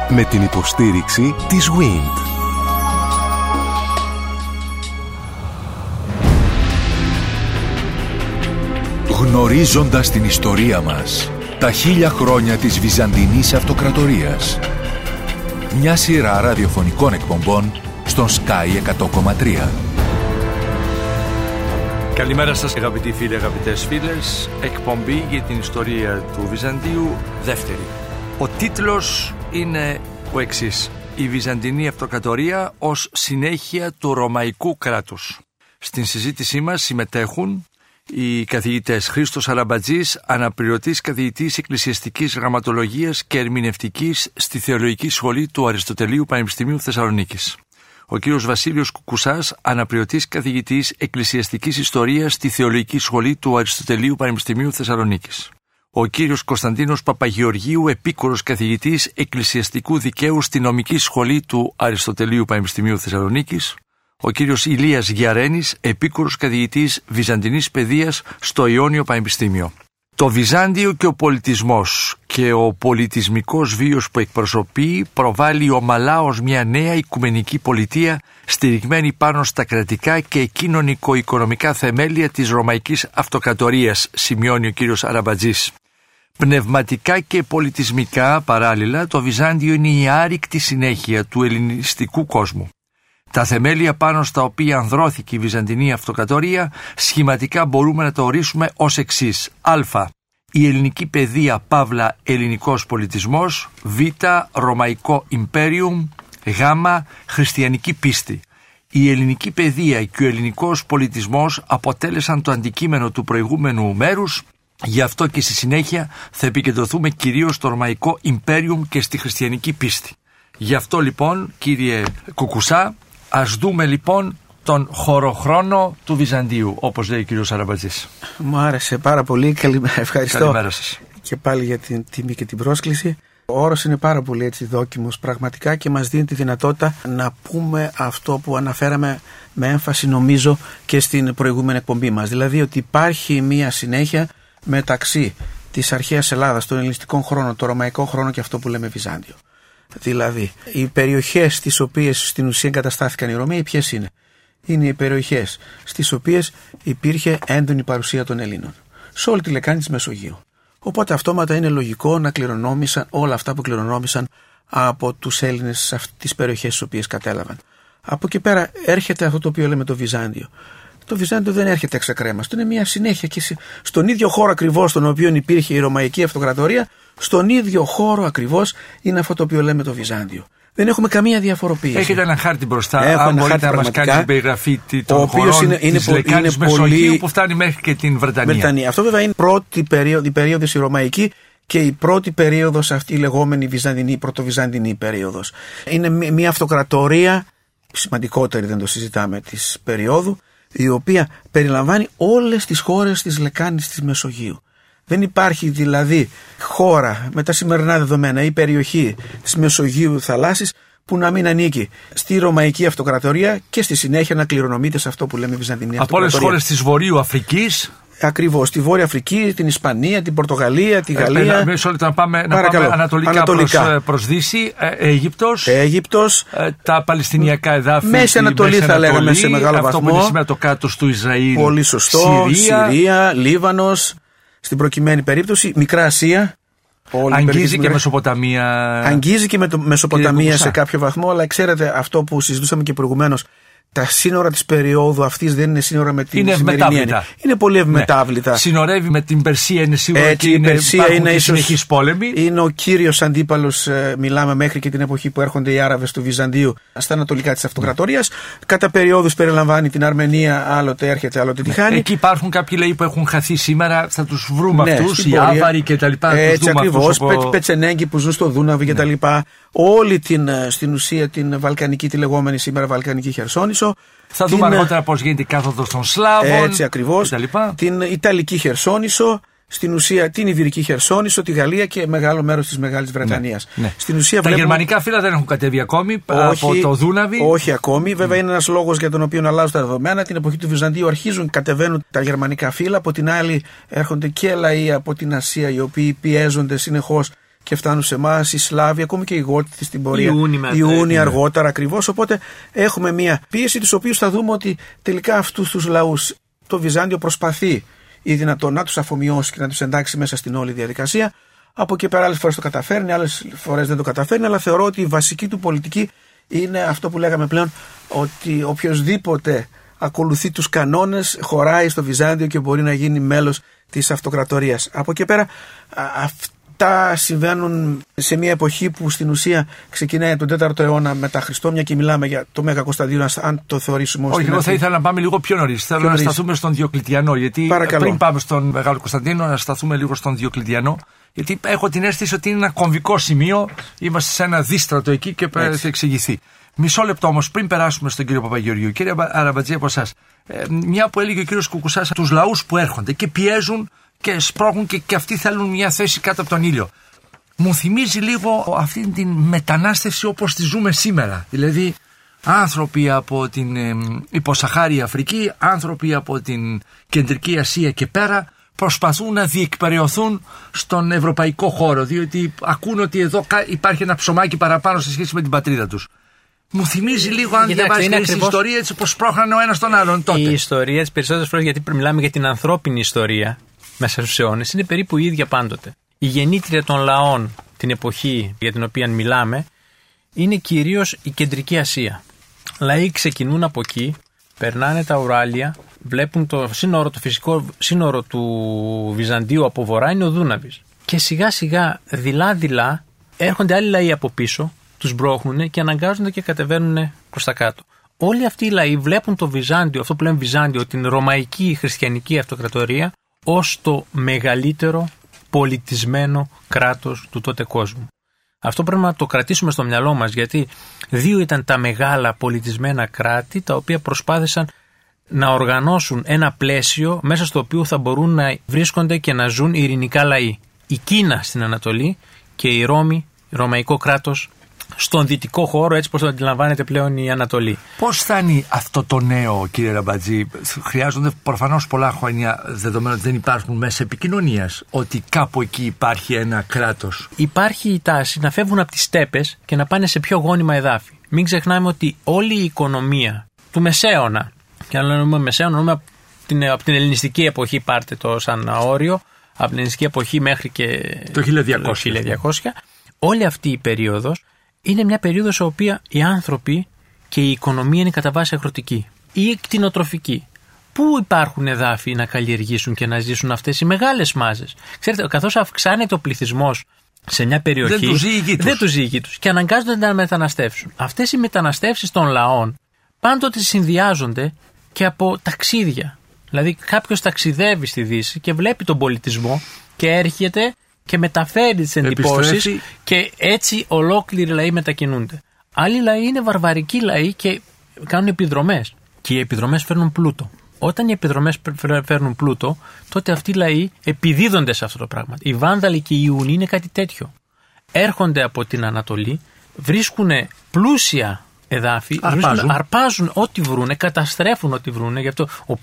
Με την υποστήριξη της Wind. Γνωρίζοντας την ιστορία μας, τα 1000 χρόνια της Βυζαντινής Αυτοκρατορίας. Μια σειρά ραδιοφωνικών εκπομπών στον Sky 100,3. Καλημέρα σας αγαπητοί φίλοι, αγαπητές φίλες. Εκπομπή για την ιστορία του Βυζαντίου, δεύτερη. Ο τίτλος είναι ο εξής: η Βυζαντινή Αυτοκρατορία ως συνέχεια του Ρωμαϊκού κράτους. Στην συζήτησή μας συμμετέχουν οι καθηγητές Χρήστος Αραμπατζής, αναπληρωτής καθηγητής Εκκλησιαστικής Γραμματολογίας και Ερμηνευτικής στη Θεολογική Σχολή του Αριστοτελείου Πανεπιστημίου Θεσσαλονίκης. Ο κύριος Βασίλειος Κουκουσάς, αναπληρωτής καθηγητής Εκκλησιαστικής Ιστορίας στη Θεολογική Σχολή του Αριστοτελείου Πανεπιστημίου Θεσσαλονίκης. Ο κύριος Κωνσταντίνος Παπαγεωργίου, επίκορος καθηγητής Εκκλησιαστικού Δικαίου στη Νομική Σχολή του Αριστοτελείου Πανεπιστημίου Θεσσαλονίκης. Ο κύριος Ηλίας Γιαρένης, επίκορος καθηγητής Βυζαντινής Παιδείας στο Ιόνιο Πανεπιστήμιο. Το Βυζάντιο και ο πολιτισμός και ο πολιτισμικός βίος που εκπροσωπεί προβάλλει ομαλά ως μια νέα οικουμενική πολιτεία στηριγμένη πάνω στα κρατικά και κοινωνικο-οικονομικά θεμέλια της Ρωμαϊκής Αυτοκρατορίας, σημειώνει ο κύριος Αραμπατζής. Πνευματικά και πολιτισμικά παράλληλα, το Βυζάντιο είναι η άρρηκτη συνέχεια του ελληνιστικού κόσμου. Τα θεμέλια πάνω στα οποία ανδρώθηκε η Βυζαντινή Αυτοκρατορία σχηματικά μπορούμε να το ορίσουμε ως εξής: Α. Η ελληνική παιδεία παύλα ελληνικός πολιτισμός. Β. Ρωμαϊκό Ιμπέριουμ. Γ. Χριστιανική πίστη. Η ελληνική παιδεία και ο ελληνικός πολιτισμός αποτέλεσαν το αντικείμενο του προηγούμενου μέρους, γι' αυτό και στη συνέχεια θα επικεντρωθούμε κυρίως στο Ρωμαϊκό Ιμπέριουμ και στη χριστιανική πίστη. Γι' αυτό λοιπόν, κύριε Κουκουσά, ας δούμε λοιπόν τον χωροχρόνο του Βυζαντίου, όπως λέει ο κύριος Αραμπατζής. Μου άρεσε πάρα πολύ. Ευχαριστώ. Καλημέρα σας. Και πάλι για την τιμή και την πρόσκληση. Ο όρος είναι πάρα πολύ έτσι δόκιμος πραγματικά και μας δίνει τη δυνατότητα να πούμε αυτό που αναφέραμε με έμφαση νομίζω και στην προηγούμενη εκπομπή μας. Δηλαδή ότι υπάρχει μία συνέχεια μεταξύ της αρχαίας Ελλάδας, των ελληνιστικών χρόνων, το ρωμαϊκό χρόνο και αυτό που λέμε Βυζάντιο. Δηλαδή, οι περιοχές στις οποίες στην ουσία εγκαταστάθηκαν οι Ρωμαίοι, ποιες είναι? Είναι οι περιοχές στις οποίες υπήρχε έντονη παρουσία των Ελλήνων, σε όλη τη λεκάνη της Μεσογείου. Οπότε αυτόματα είναι λογικό να κληρονόμησαν όλα αυτά που κληρονόμησαν από τους Έλληνες σε αυτές τις περιοχές στις οποίες κατέλαβαν. Από εκεί πέρα έρχεται αυτό το οποίο λέμε το Βυζάντιο. Το Βυζάντιο δεν έρχεται εξακρέμαστο, είναι μια συνέχεια και στον ίδιο χώρο ακριβώς στον οποίο υπήρχε η Ρωμαϊκή Αυτοκρατορία, στον ίδιο χώρο ακριβώς είναι αυτό το οποίο λέμε το Βυζάντιο. Δεν έχουμε καμία διαφοροποίηση. Έχετε ένα χάρτη μπροστά. Αν μπορείτε να μας κάνει την περιγραφή των χωρών της λεκάνης Μεσογείου που φτάνει μέχρι και την Βρετανία. Αυτό βέβαια είναι η περίοδος η Ρωμαϊκή και η πρώτη περίοδος αυτή η λεγόμενη Βυζαντινή, η πρωτοβυζαντινή περίοδος. Είναι μια αυτοκρατορία σημαντικότερη, δεν το συζητάμε, της περίοδου, η οποία περιλαμβάνει όλες τις χώρες της λεκάνης της Μεσογείου. Δεν υπάρχει δηλαδή χώρα με τα σημερινά δεδομένα ή περιοχή της Μεσογείου θαλάσσης που να μην ανήκει στη Ρωμαϊκή Αυτοκρατορία και στη συνέχεια να κληρονομείται σε αυτό που λέμε Βυζαντινή Αυτοκρατορία. Από όλες τις χώρες της Βορείου Αφρικής. Ακριβώς, τη Βόρεια Αφρική, την Ισπανία, την Πορτογαλία, τη Γαλλία. Να πάμε ανατολικά προς Δύση. Αίγυπτος, τα Παλαιστινιακά εδάφη. Μέση Ανατολή θα λέγαμε σε μεγάλο βαθμό. Αυτό που είναι σήμερα το κάτω του Ισραήλ. Πολύ σωστό. Συρία, Λίβανος. Στην προκειμένη περίπτωση, Μικρά Ασία. Αγγίζει και Μεσοποταμία. Αγγίζει και Μεσοποταμία σε κάποιο βαθμό, αλλά ξέρετε αυτό που συζητούσαμε και προηγουμένως. Τα σύνορα της περίοδου αυτής δεν είναι σύνορα με την σημερινή. Είναι πολύ ευμετάβλητα. Ναι. Συνορεύει με την Περσία, είναι σίγουρα και η Περσία είναι συνεχής πόλεμη. Είναι ο κύριος αντίπαλος, μιλάμε μέχρι και την εποχή που έρχονται οι Άραβες του Βυζαντίου στα ανατολικά της Αυτοκρατορίας. Κατά περιόδους περιλαμβάνει την Αρμενία, άλλοτε έρχεται, άλλοτε τη χάνει. Εκεί υπάρχουν κάποιοι λέει που έχουν χαθεί σήμερα, θα τους βρούμε αυτούς, οι Άβαροι κτλ. Έτσι ακριβώς, Πετσενέγκοι που ζουν στο Δούναβι κτλ. Όλη στην ουσία την Βαλκανική, τη λεγόμενη σήμερα Βαλκανική Χερσόνησο. Θα δούμε αργότερα πώς γίνεται η κάθοδος των Σλάβων. Έτσι ακριβώς. Την Ιταλική Χερσόνησο, στην ουσία την Ιβηρική Χερσόνησο, τη Γαλλία και μεγάλο μέρος της Μεγάλης Βρετανίας. Ναι. Στην ουσία, τα γερμανικά φύλλα δεν έχουν κατέβει ακόμη από το Δούναβι. Όχι ακόμη. Βέβαια είναι ένας λόγος για τον οποίο αλλάζουν τα δεδομένα. Την εποχή του Βυζαντίου αρχίζουν, κατεβαίνουν τα γερμανικά φύλλα. Από την άλλη έρχονται και λαοί από την Ασία οι οποίοι πιέζονται συνεχώς και φτάνουν σε εμάς οι Σλάβοι, ακόμη και οι Γότοι στην πορεία. Οι Ιούνοι αργότερα ακριβώς. Οπότε έχουμε μια πίεση, τους οποίους θα δούμε ότι τελικά αυτούς τους λαούς το Βυζάντιο προσπαθεί ή δυνατόν να τους αφομοιώσει και να τους εντάξει μέσα στην όλη διαδικασία. Από εκεί πέρα άλλες φορές το καταφέρνει, άλλες φορές δεν το καταφέρνει, αλλά θεωρώ ότι η βασική του πολιτική είναι αυτό που λέγαμε πλέον, ότι οποιοσδήποτε ακολουθεί τους κανόνες χωράει στο Βυζάντιο και μπορεί να γίνει μέλος της αυτοκρατορίας. Από εκεί πέρα αυτά συμβαίνουν σε μια εποχή που στην ουσία ξεκινάει τον 4ο αιώνα μετά Χριστό, μια και μιλάμε για το Μέγα Κωνσταντίνο, αν το θεωρήσουμε ως. Όχι, εγώ θα ήθελα να πάμε λίγο πιο νωρίς. Θέλω να σταθούμε στον Διοκλητιανό, γιατί πριν πάμε στον Μεγάλο Κωνσταντίνο, να σταθούμε λίγο στον Διοκλητιανό. Γιατί έχω την αίσθηση ότι είναι ένα κομβικό σημείο. Είμαστε σε ένα δίστρατο εκεί και θα εξηγηθεί. Μισό λεπτό όμως πριν περάσουμε στον κύριο Παπαγεωργίου. Κύριε Αραμπατζή, από εσάς. Μια που έλεγε ο κύριος Κουκουσάς, τους λαούς που έρχονται και πιέζουν και σπρώχνουν και αυτοί θέλουν μια θέση κάτω από τον ήλιο. Μου θυμίζει λίγο αυτή την μετανάστευση όπως τη ζούμε σήμερα. Δηλαδή, άνθρωποι από την υποσαχάρια Αφρική, άνθρωποι από την Κεντρική Ασία και πέρα, προσπαθούν να διεκπεραιωθούν στον ευρωπαϊκό χώρο, διότι ακούν ότι εδώ υπάρχει ένα ψωμάκι παραπάνω σε σχέση με την πατρίδα τους. Μου θυμίζει λίγο, αν διαβάζει την ιστορία, έτσι πως πρόχνανε ο ένας τον άλλον τότε. Η ιστορία τις περισσότερες φορές, γιατί μιλάμε για την ανθρώπινη ιστορία μέσα στους αιώνες, είναι περίπου η ίδια πάντοτε. Η γεννήτρια των λαών την εποχή για την οποία μιλάμε είναι κυρίως η Κεντρική Ασία. Λαοί ξεκινούν από εκεί, περνάνε τα Ουράλια, βλέπουν το φυσικό σύνορο του Βυζαντίου από βορρά είναι ο Δούναβης. Και σιγά σιγά, δειλά-δειλά, έρχονται άλλοι λαοί από πίσω, τους μπρώχνουν και αναγκάζονται και κατεβαίνουν προς τα κάτω. Όλοι αυτοί οι λαοί βλέπουν το Βυζάντιο, αυτό που λέμε Βυζάντιο, την ρωμαϊκή χριστιανική αυτοκρατορία, ως το μεγαλύτερο πολιτισμένο κράτος του τότε κόσμου. Αυτό πρέπει να το κρατήσουμε στο μυαλό μας, γιατί δύο ήταν τα μεγάλα πολιτισμένα κράτη τα οποία προσπάθησαν να οργανώσουν ένα πλαίσιο μέσα στο οποίο θα μπορούν να βρίσκονται και να ζουν ειρηνικά λαοί. Η Κίνα στην Ανατολή και η Ρώμη, ρωμαϊκό κράτος, στον δυτικό χώρο, έτσι πως το αντιλαμβάνεται πλέον η Ανατολή. Πώς φτάνει αυτό το νέο, κύριε Ραμπατζή? Χρειάζονται προφανώς πολλά χρόνια, δεδομένου ότι δεν υπάρχουν μέσα επικοινωνίας, ότι κάπου εκεί υπάρχει ένα κράτος. Υπάρχει η τάση να φεύγουν από τις στέπες και να πάνε σε πιο γόνιμα εδάφη. Μην ξεχνάμε ότι όλη η οικονομία του Μεσαίωνα, και αν λέμε Μεσαίωνα, εννοούμε από την ελληνιστική εποχή, πάρτε το σαν όριο, από την ελληνιστική εποχή μέχρι και το 1200, όλη αυτή η περίοδος είναι μια περίοδος σε οποία οι άνθρωποι και η οικονομία είναι κατά βάση αγροτική ή κτηνοτροφική. Πού υπάρχουν εδάφη να καλλιεργήσουν και να ζήσουν αυτές οι μεγάλες μάζες? Ξέρετε, καθώς αυξάνεται ο πληθυσμός σε μια περιοχή, δεν τους ζει η γη τους και αναγκάζονται να μεταναστεύσουν. Αυτές οι μεταναστεύσεις των λαών πάντοτε συνδυάζονται και από ταξίδια. Δηλαδή, κάποιος ταξιδεύει στη Δύση και βλέπει τον πολιτισμό και έρχεται και μεταφέρει τις εντυπώσεις και έτσι ολόκληροι λαοί μετακινούνται. Άλλοι λαοί είναι βαρβαρικοί λαοί και κάνουν επιδρομές. Και οι επιδρομές φέρνουν πλούτο. Όταν οι επιδρομές φέρνουν πλούτο, τότε αυτοί οι λαοί επιδίδονται σε αυτό το πράγμα. Οι Βάνδαλοι και οι Ιουνοί είναι κάτι τέτοιο. Έρχονται από την Ανατολή, βρίσκουν πλούσια εδάφη, αρπάζουν ό,τι βρούνε, καταστρέφουν ό,τι βρούνε. Γι' αυτό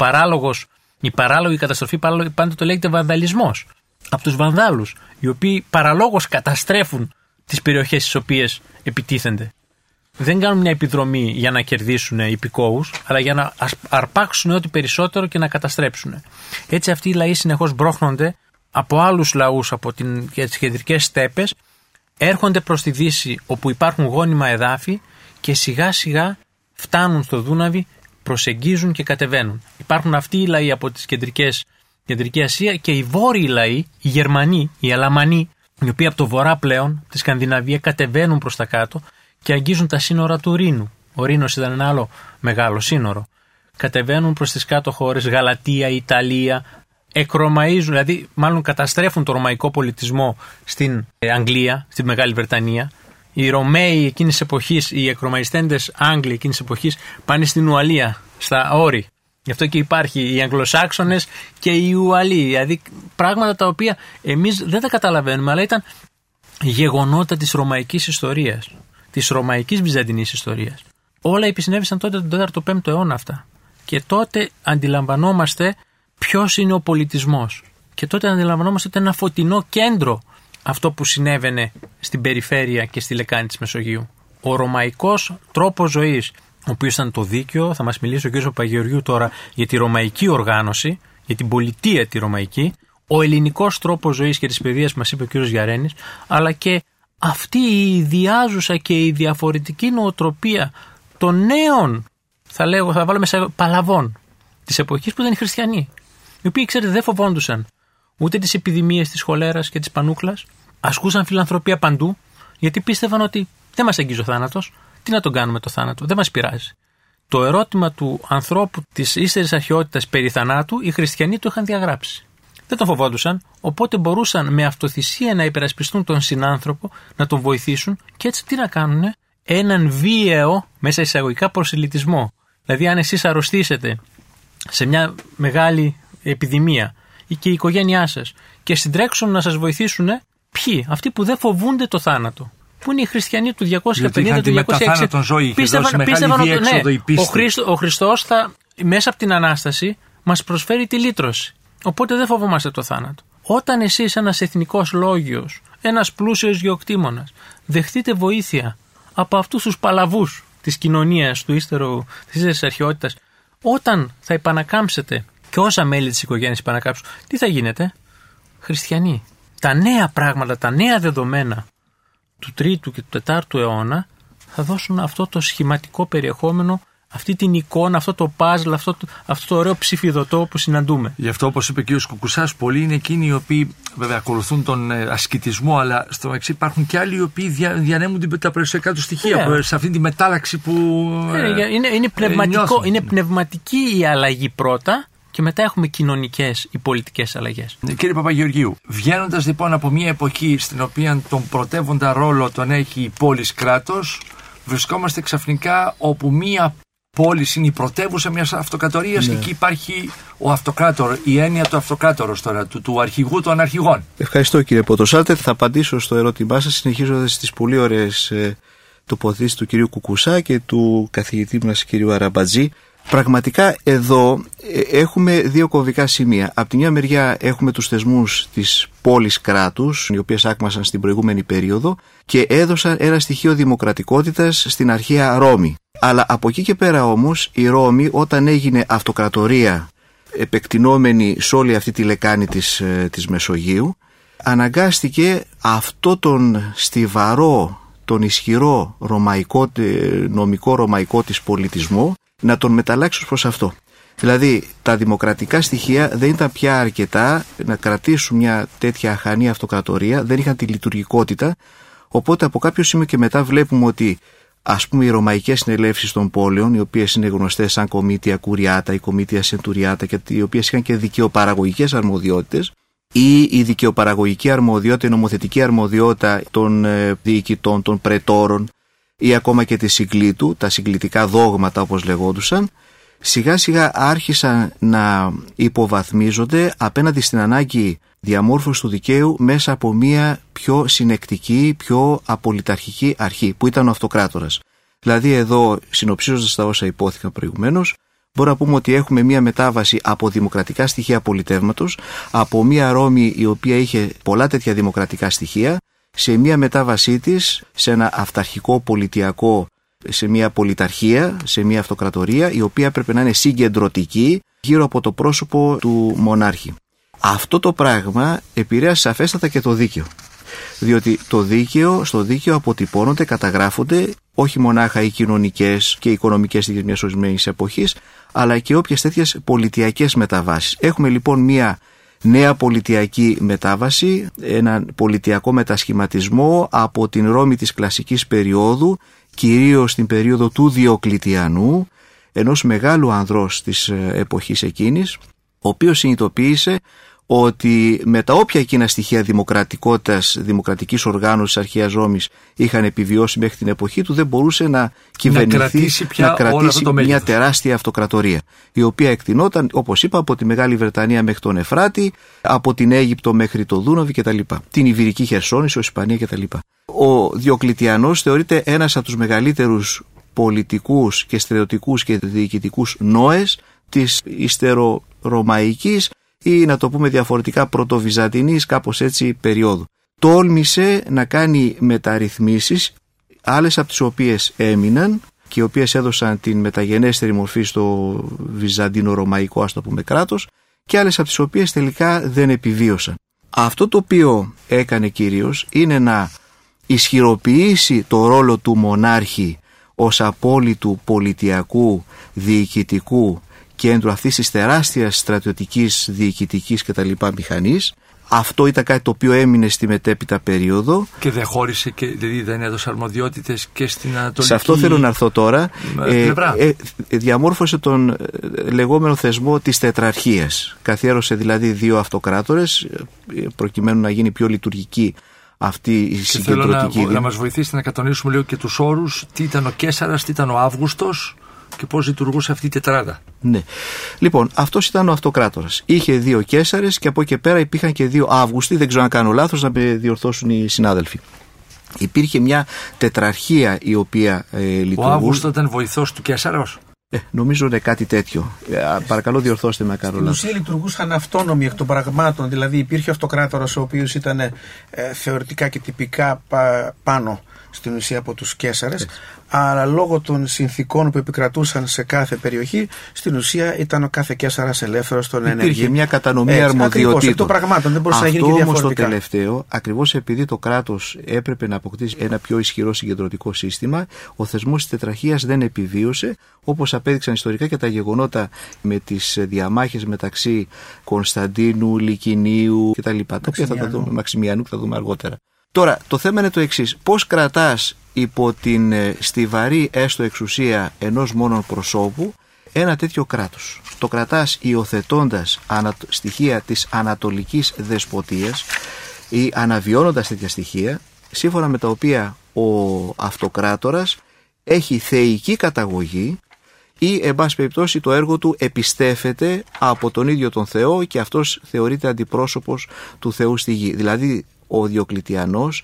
η παράλογη καταστροφή πάντα το λέγεται βανδαλισμός. Από τους Βανδάλους, οι οποίοι παραλόγως καταστρέφουν τις περιοχές στις οποίες επιτίθενται. Δεν κάνουν μια επιδρομή για να κερδίσουν υπηκόους, αλλά για να αρπάξουν ό,τι περισσότερο και να καταστρέψουν. Έτσι αυτοί οι λαοί συνεχώς μπρώχνονται από άλλους λαούς, από τις κεντρικές στέπες, έρχονται προς τη Δύση όπου υπάρχουν γόνιμα εδάφη και σιγά σιγά φτάνουν στο Δούναβι, προσεγγίζουν και κατεβαίνουν. Υπάρχουν αυτοί οι λαοί από τις Κεντρική Ασία και οι βόρειοι λαοί, οι Γερμανοί, οι Αλαμανοί, οι οποίοι από το βορρά πλέον, τη Σκανδιναβία, κατεβαίνουν προς τα κάτω και αγγίζουν τα σύνορα του Ρήνου. Ο Ρήνος ήταν ένα άλλο μεγάλο σύνορο. Κατεβαίνουν προς τις κάτω χώρες, Γαλατία, Ιταλία, εκρωμαΐζουν, δηλαδή μάλλον καταστρέφουν το ρωμαϊκό πολιτισμό στην Αγγλία, στη Μεγάλη Βρετανία. Οι Ρωμαίοι εκείνης της εποχής, οι εκρωμαϊστέντες Άγγλοι εκείνης της εποχής πάνε στην Ουαλία, στα Όρη. Γι' αυτό και υπάρχει οι Αγγλοσάξονες και οι Ουαλοί. Δηλαδή πράγματα τα οποία εμείς δεν τα καταλαβαίνουμε, αλλά ήταν γεγονότα της ρωμαϊκής ιστορίας, της ρωμαϊκής βυζαντινής ιστορίας. Όλα επισυνέβησαν τότε τον 4ο-5ο αιώνα αυτά. Και τότε αντιλαμβανόμαστε ποιος είναι ο πολιτισμός. Και τότε αντιλαμβανόμαστε ότι είναι ένα φωτεινό κέντρο αυτό που συνέβαινε στην περιφέρεια και στη λεκάνη της Μεσογείου. Ο ρωμαϊκός τρόπος ζωής, ο οποίος ήταν το δίκαιο, θα μας μιλήσει ο κ. Παπαγεωργιού τώρα για τη ρωμαϊκή οργάνωση, για την πολιτεία τη ρωμαϊκή, ο ελληνικός τρόπος ζωής και της παιδείας που μας είπε ο κ. Γιαρένης, αλλά και αυτή η ιδιάζουσα και η διαφορετική νοοτροπία των νέων, θα βάλουμε σε παλαβών, της εποχής που ήταν οι χριστιανοί, οι οποίοι, ξέρετε, δεν φοβόντουσαν ούτε τις επιδημίες της χολέρας και της πανούκλας, ασκούσαν φιλανθρωπία παντού, γιατί πίστευαν ότι δεν μας αγγίζει ο θάνατος, τι να τον κάνουμε το θάνατο, δεν μας πειράζει. Το ερώτημα του ανθρώπου της ύστερης αρχαιότητας περί θανάτου, οι χριστιανοί το είχαν διαγράψει. Δεν τον φοβόντουσαν, οπότε μπορούσαν με αυτοθυσία να υπερασπιστούν τον συνάνθρωπο, να τον βοηθήσουν και έτσι τι να κάνουνε, έναν βίαιο μέσα εισαγωγικά προσελητισμό. Δηλαδή, αν εσείς αρρωστήσετε σε μια μεγάλη επιδημία ή και η οικογένειά σας και συντρέξουν να σας βοηθήσουν, ποιοι? Αυτοί που δεν φοβούνται το θάνατο. Που είναι οι χριστιανοί του 250 του 260. Πίστευαν ότι ο Χριστός θα, μέσα από την Ανάσταση, μας προσφέρει τη λύτρωση. Οπότε δεν φοβόμαστε το θάνατο. Όταν εσείς, ένας εθνικός λόγιος, ένας πλούσιος γεωκτήμονας, δεχτείτε βοήθεια από αυτούς τους παλαβούς της κοινωνίας, της ύστερης αρχαιότητας, όταν θα επανακάμψετε και όσα μέλη της οικογένειας επανακάμψουν, τι θα γίνετε? Χριστιανοί. Τα νέα πράγματα, τα νέα δεδομένα του 3ου και του 4ου αιώνα θα δώσουν αυτό το σχηματικό περιεχόμενο, αυτή την εικόνα, αυτό το παζλ, αυτό το ωραίο ψηφιδωτό που συναντούμε. Γι' αυτό, όπως είπε και ο Κουκουσάς, πολλοί είναι εκείνοι οι οποίοι βέβαια ακολουθούν τον ασκητισμό, αλλά στο εξή υπάρχουν και άλλοι οι οποίοι διανέμουν τα περιουσιακά του στοιχεία σε αυτή τη μετάλλαξη που. Είναι πνευματική η αλλαγή πρώτα. Και μετά έχουμε κοινωνικές ή πολιτικές αλλαγές. Κύριε Παπαγεωργίου, βγαίνοντας λοιπόν από μια εποχή στην οποία τον πρωτεύοντα ρόλο τον έχει η πόλης κράτος, βρισκόμαστε ξαφνικά όπου μια πόλη είναι η πρωτεύουσα μιας αυτοκρατορίας και εκεί υπάρχει ο αυτοκράτορ, η έννοια του αυτοκράτορος τώρα, του αρχηγού των αρχηγών. Ευχαριστώ κύριε Ποτοσάλτε. Θα απαντήσω στο ερώτημά σας συνεχίζοντας τις πολύ ωραίες τοποθετήσεις του κυρίου Κουκουσά και του καθηγητή μας κυρίου Αραμπατζή. Πραγματικά εδώ έχουμε δύο κομβικά σημεία. Από τη μια μεριά έχουμε τους θεσμούς της πόλης κράτους, οι οποίες άκμασαν στην προηγούμενη περίοδο και έδωσαν ένα στοιχείο δημοκρατικότητας στην αρχαία Ρώμη. Αλλά από εκεί και πέρα όμως η Ρώμη, όταν έγινε αυτοκρατορία επεκτηνόμενη σε όλη αυτή τη λεκάνη της Μεσογείου, αναγκάστηκε αυτό τον στιβαρό, τον ισχυρό νομικό ρωμαϊκό της πολιτισμό να τον μεταλλάξει προς αυτό. Δηλαδή τα δημοκρατικά στοιχεία δεν ήταν πια αρκετά να κρατήσουν μια τέτοια αχανή αυτοκρατορία, δεν είχαν τη λειτουργικότητα, οπότε από κάποιο σημείο και μετά βλέπουμε ότι ας πούμε οι ρωμαϊκές συνελεύσεις των πόλεων, οι οποίες είναι γνωστές σαν κομίτια κουριάτα ή κομίτια σεντουριάτα και οι οποίες είχαν και δικαιοπαραγωγικές αρμοδιότητες, ή η δικαιοπαραγωγική αρμοδιότητα, η νομοθετική αρμοδιότητα των διοικητών, των πρετόρων ή ακόμα και τη συγκλήτου, τα συγκλητικά δόγματα όπως λεγόντουσαν, σιγά σιγά άρχισαν να υποβαθμίζονται απέναντι στην ανάγκη διαμόρφωση του δικαίου μέσα από μια πιο συνεκτική, πιο απολυταρχική αρχή που ήταν ο αυτοκράτορας. Δηλαδή εδώ, συνοψίζοντας τα όσα υπόθηκαν προηγουμένως, μπορούμε να πούμε ότι έχουμε μια μετάβαση από δημοκρατικά στοιχεία πολιτεύματος, από μια Ρώμη η οποία είχε πολλά τέτοια δημοκρατικά στοιχεία, σε μια μετάβασή της σε ένα αυταρχικό πολιτιακό, σε μια πολιταρχία, σε μια αυτοκρατορία η οποία πρέπει να είναι συγκεντρωτική γύρω από το πρόσωπο του μονάρχη. Αυτό το πράγμα επηρέασε σαφέστατα και το δίκαιο. Διότι στο δίκαιο αποτυπώνονται, καταγράφονται όχι μονάχα οι κοινωνικές και οι οικονομικές στοιχείες μιας ορισμένης εποχής, αλλά και όποιες τέτοιες πολιτιακές μεταβάσεις. Έχουμε λοιπόν μια νέα πολιτιακή μετάβαση, έναν πολιτιακό μετασχηματισμό από την Ρώμη της κλασικής περίοδου, κυρίως στην περίοδο του Διοκλητιανού, ενός μεγάλου ανδρός της εποχής εκείνης, ο οποίος συνειδητοποίησε ότι με τα όποια εκείνα στοιχεία δημοκρατικότητας, δημοκρατικής οργάνωσης της αρχαίας Ρώμης είχαν επιβιώσει μέχρι την εποχή του, δεν μπορούσε να κυβερνηθεί, να κρατήσει μια τεράστια αυτοκρατορία, η οποία εκτινόταν, όπως είπα, από τη Μεγάλη Βρετανία μέχρι τον Εφράτη, από την Αίγυπτο μέχρι το Δούναβι κτλ. Την Ιβηρική Χερσόνησο, Ισπανία κτλ. Ο Διοκλητιανός θεωρείται ένας από τους μεγαλύτερους πολιτικούς και στρατιωτικούς και διοικητικούς νόες της υστερορωμαϊκής ή να το πούμε διαφορετικά πρωτοβυζαντινής κάπως έτσι περίοδου. τόλμησε να κάνει μεταρρυθμίσεις, άλλες από τις οποίες έμειναν και οι οποίες έδωσαν την μεταγενέστερη μορφή στο βυζαντινο-ρωμαϊκό, ας το πούμε, κράτος, και άλλες από τις οποίες τελικά δεν επιβίωσαν. Αυτό το οποίο έκανε κυρίως είναι να ισχυροποιήσει το ρόλο του μονάρχη ως απόλυτου πολιτιακού, διοικητικού κέντρου αυτής της τεράστιας στρατιωτικής, διοικητικής κτλ. Μηχανής. Αυτό ήταν κάτι το οποίο έμεινε στη μετέπειτα περίοδο. Και δεν χώρισε, δηλαδή δεν έδωσε αρμοδιότητες και στην Ανατολική. Σε αυτό θέλω να έρθω τώρα. Διαμόρφωσε τον λεγόμενο θεσμό της τετραρχίας. Καθιέρωσε δηλαδή 2 αυτοκράτορες, προκειμένου να γίνει πιο λειτουργική αυτή η συγκεντρωτική. Θέλω να μας βοηθήσετε να κατανοήσουμε λίγο και τους όρους. Τι ήταν ο Καίσαρας, τι ήταν ο Αύγουστος και πώς λειτουργούσε αυτή η τετράδα. Ναι. Λοιπόν, αυτός ήταν ο αυτοκράτορας. Είχε 2 Καίσαρες και από εκεί και πέρα υπήρχαν και 2 Αύγουστοι. Δεν ξέρω αν κάνω λάθος, να με διορθώσουν οι συνάδελφοι. Υπήρχε μια τετραρχία η οποία λειτουργούσε. Ο Αύγουστος ήταν βοηθός του Καίσαρος. Νομίζω είναι κάτι τέτοιο. Παρακαλώ διορθώστε με, κάνω λάθος. Στην ουσία λειτουργούσαν αυτόνομοι εκ των πραγμάτων. Δηλαδή υπήρχε αυτοκράτορας ο οποίος ήταν θεωρητικά και τυπικά πάνω στην ουσία από τους Καίσαρες, αλλά λόγω των συνθήκων που επικρατούσαν σε κάθε περιοχή, στην ουσία ήταν ο κάθε Καίσαρας ελεύθερος στον ενεργή. Υπήρχε μια κατανομή αρμοδιοτήτων. Εκ των πραγμάτων, δεν μπορούσε να γίνει και διαφορετικά. Όμως το τελευταίο, ακριβώς επειδή το κράτος έπρεπε να αποκτήσει ένα πιο ισχυρό συγκεντρωτικό σύστημα, ο θεσμός της τετραρχίας δεν επιβίωσε, όπως απέδειξαν ιστορικά και τα γεγονότα με τις διαμάχες μεταξύ Κωνσταντίνου, Λικινίου κτλ. Τα οποία θα τα δούμε, Μαξιμιανού, που θα δούμε αργότερα. Τώρα, το θέμα είναι το εξής. Πώς κρατάς υπό την στιβαρή έστω εξουσία ενός μόνον προσώπου ένα τέτοιο κράτος? Το κρατάς υιοθετώντας στοιχεία της ανατολικής δεσποτείας ή αναβιώνοντας τέτοια στοιχεία, σύμφωνα με τα οποία ο αυτοκράτορας έχει θεϊκή καταγωγή ή, εν πάση περιπτώσει, το έργο του επιστέφεται από τον ίδιο τον Θεό και αυτός θεωρείται αντιπρόσωπος του Θεού στη γη. Δηλαδή, ο Διοκλητιανός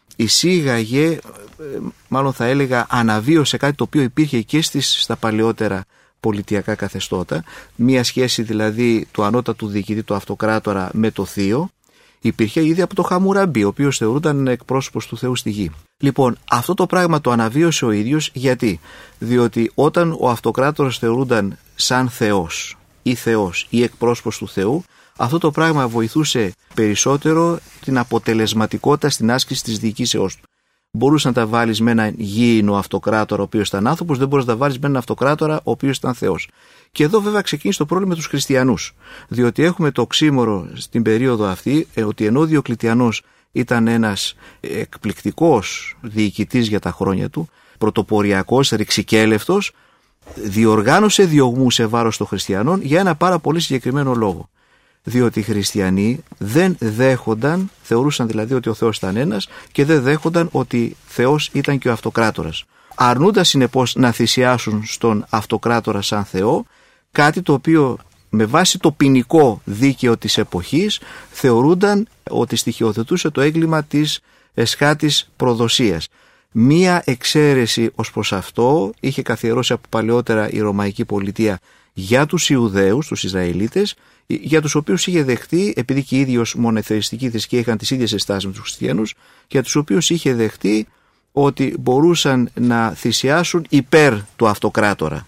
εισήγαγε, μάλλον θα έλεγα αναβίωσε κάτι το οποίο υπήρχε και στα παλαιότερα πολιτιακά καθεστώτα, μία σχέση δηλαδή του ανώτατου διοικητή, του αυτοκράτορα, με το θείο. Υπήρχε ήδη από το Χαμουραμπί, ο οποίος θεωρούνταν εκπρόσωπος του Θεού στη γη. Λοιπόν, αυτό το πράγμα το αναβίωσε ο ίδιος. Γιατί? Διότι όταν ο αυτοκράτορας θεωρούνταν σαν Θεός ή εκπρόσωπος του Θεού, αυτό το πράγμα βοηθούσε περισσότερο την αποτελεσματικότητα στην άσκηση της διοικήσεώς του. Μπορούσε να τα βάλεις με έναν γήινο αυτοκράτορα ο οποίος ήταν άνθρωπος, δεν μπορείς να τα βάλεις με έναν αυτοκράτορα ο οποίος ήταν Θεός. Και εδώ βέβαια ξεκίνησε το πρόβλημα με τους χριστιανούς. Διότι έχουμε το οξύμορο στην περίοδο αυτή ότι ενώ ο Διοκλητιανός ήταν ένας εκπληκτικός διοικητής για τα χρόνια του, πρωτοποριακός, ρηξικέλευτος, διοργάνωσε διωγμούς σε βάρος των χριστιανών για ένα πάρα πολύ συγκεκριμένο λόγο. Διότι οι χριστιανοί δεν δέχονταν, θεωρούσαν δηλαδή ότι ο Θεός ήταν ένας και δεν δέχονταν ότι Θεός ήταν και ο αυτοκράτορας. Αρνούνταν συνεπώς να θυσιάσουν στον αυτοκράτορα σαν Θεό, κάτι το οποίο με βάση το ποινικό δίκαιο της εποχής θεωρούνταν ότι στοιχειοθετούσε το έγκλημα της εσχάτης προδοσίας. Μία εξαίρεση ως προς αυτό είχε καθιερώσει από παλαιότερα η Ρωμαϊκή πολιτεία για τους Ιουδαίους, τους Ισραηλίτες, για τους οποίους είχε δεχτεί, επειδή και οι ίδιοι ως μονοθεϊστικοί θρησκεία είχαν τις ίδιες αισθάσεις με τους χριστιανούς, για τους οποίους είχε δεχτεί ότι μπορούσαν να θυσιάσουν υπέρ του αυτοκράτορα.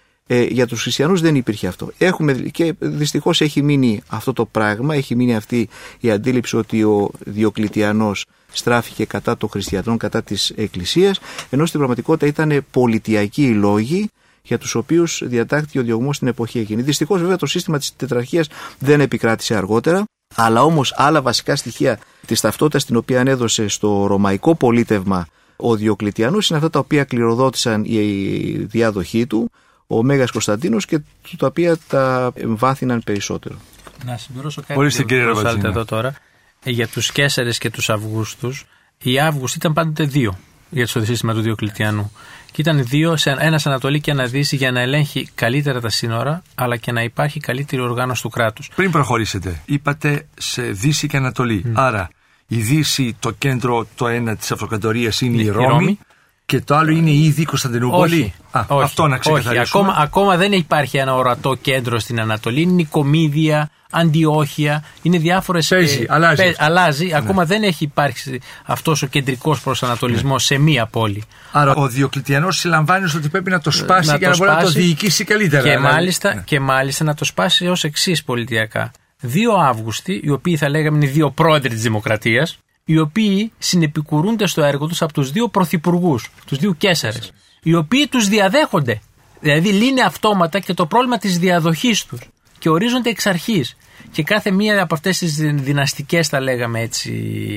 Για τους χριστιανούς δεν υπήρχε αυτό. Και δυστυχώς έχει μείνει αυτό το πράγμα, έχει μείνει αυτή η αντίληψη ότι ο Διοκλητιανός στράφηκε κατά των χριστιανών, κατά της Εκκλησίας, ενώ στην πραγματικότητα ήταν πολιτιακοί οι λόγοι για τους οποίους διατάχθηκε ο διωγμός στην εποχή εκείνη. Δυστυχώς βέβαια το σύστημα της τετραρχίας δεν επικράτησε αργότερα, αλλά όμως άλλα βασικά στοιχεία της ταυτότητας την οποία έδωσε στο ρωμαϊκό πολίτευμα ο Διοκλητιανός είναι αυτά τα οποία κληροδότησαν οι διάδοχοί του, ο Μέγας Κωνσταντίνος, και τα οποία τα εμβάθυναν περισσότερο. Να συμπληρώσω κάτι που προσάλλετε εδώ τώρα. Για τους Καίσαρες και τους Αυγούστους, οι Αύγουστοι ήταν πάντοτε 2 για το σύστημα του Διοκλητιανού. Και ήταν 2, ένας Ανατολή και ένα Δύση, για να ελέγχει καλύτερα τα σύνορα, αλλά και να υπάρχει καλύτερη οργάνωση του κράτους. Πριν προχωρήσετε, είπατε σε Δύση και Ανατολή. Άρα, η Δύση, το κέντρο, το ένα της αυτοκρατορίας είναι η Ρώμη. Και το άλλο είναι ήδη η Κωνσταντινούπολη. Όχι. Αυτό να ξεκαθαρίσουμε. Ακόμα δεν υπάρχει ένα ορατό κέντρο στην Ανατολή. Είναι η Νικομίδια, Αντιόχεια, είναι διάφορες. Αλλάζει. Ακόμα δεν έχει υπάρξει αυτός ο κεντρικός προσανατολισμός σε μία πόλη. Άρα ο Διοκλητιανός συλλαμβάνει ότι πρέπει να το σπάσει για να μπορεί να το διοικήσει καλύτερα. Και μάλιστα να το σπάσει ως εξής πολιτιακά. 2 Αύγουστοι, οι οποίοι θα λέγαμε είναι 2 πρόεδροι της Δημοκρατίας, οι οποίοι συνεπικουρούνται στο έργο τους από τους 2 πρωθυπουργούς, τους 2 Καίσαρες, οι οποίοι τους διαδέχονται. Δηλαδή λύνει αυτόματα και το πρόβλημα της διαδοχής τους και ορίζονται εξ αρχής. Και κάθε μία από αυτές τις δυναστικές, θα λέγαμε έτσι,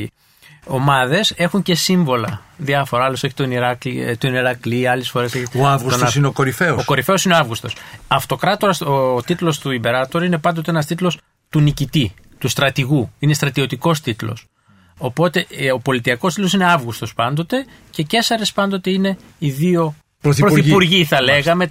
ομάδες έχουν και σύμβολα διάφορα. Άλλος έχει τον Ηρακλή, άλλες φορές έχει. Ο Αύγουστος είναι ο κορυφαίος. Ο κορυφαίος είναι ο Αύγουστος. Αυτοκράτορας, ο τίτλος του Ιμπεράτορ είναι πάντοτε ένας τίτλος του νικητή, του στρατηγού. Είναι στρατιωτικός τίτλος. Οπότε ο πολιτιακός τίτλος είναι Αύγουστος πάντοτε και Καίσαρες πάντοτε είναι οι 2 πρωθυπουργοί, θα λέγαμε,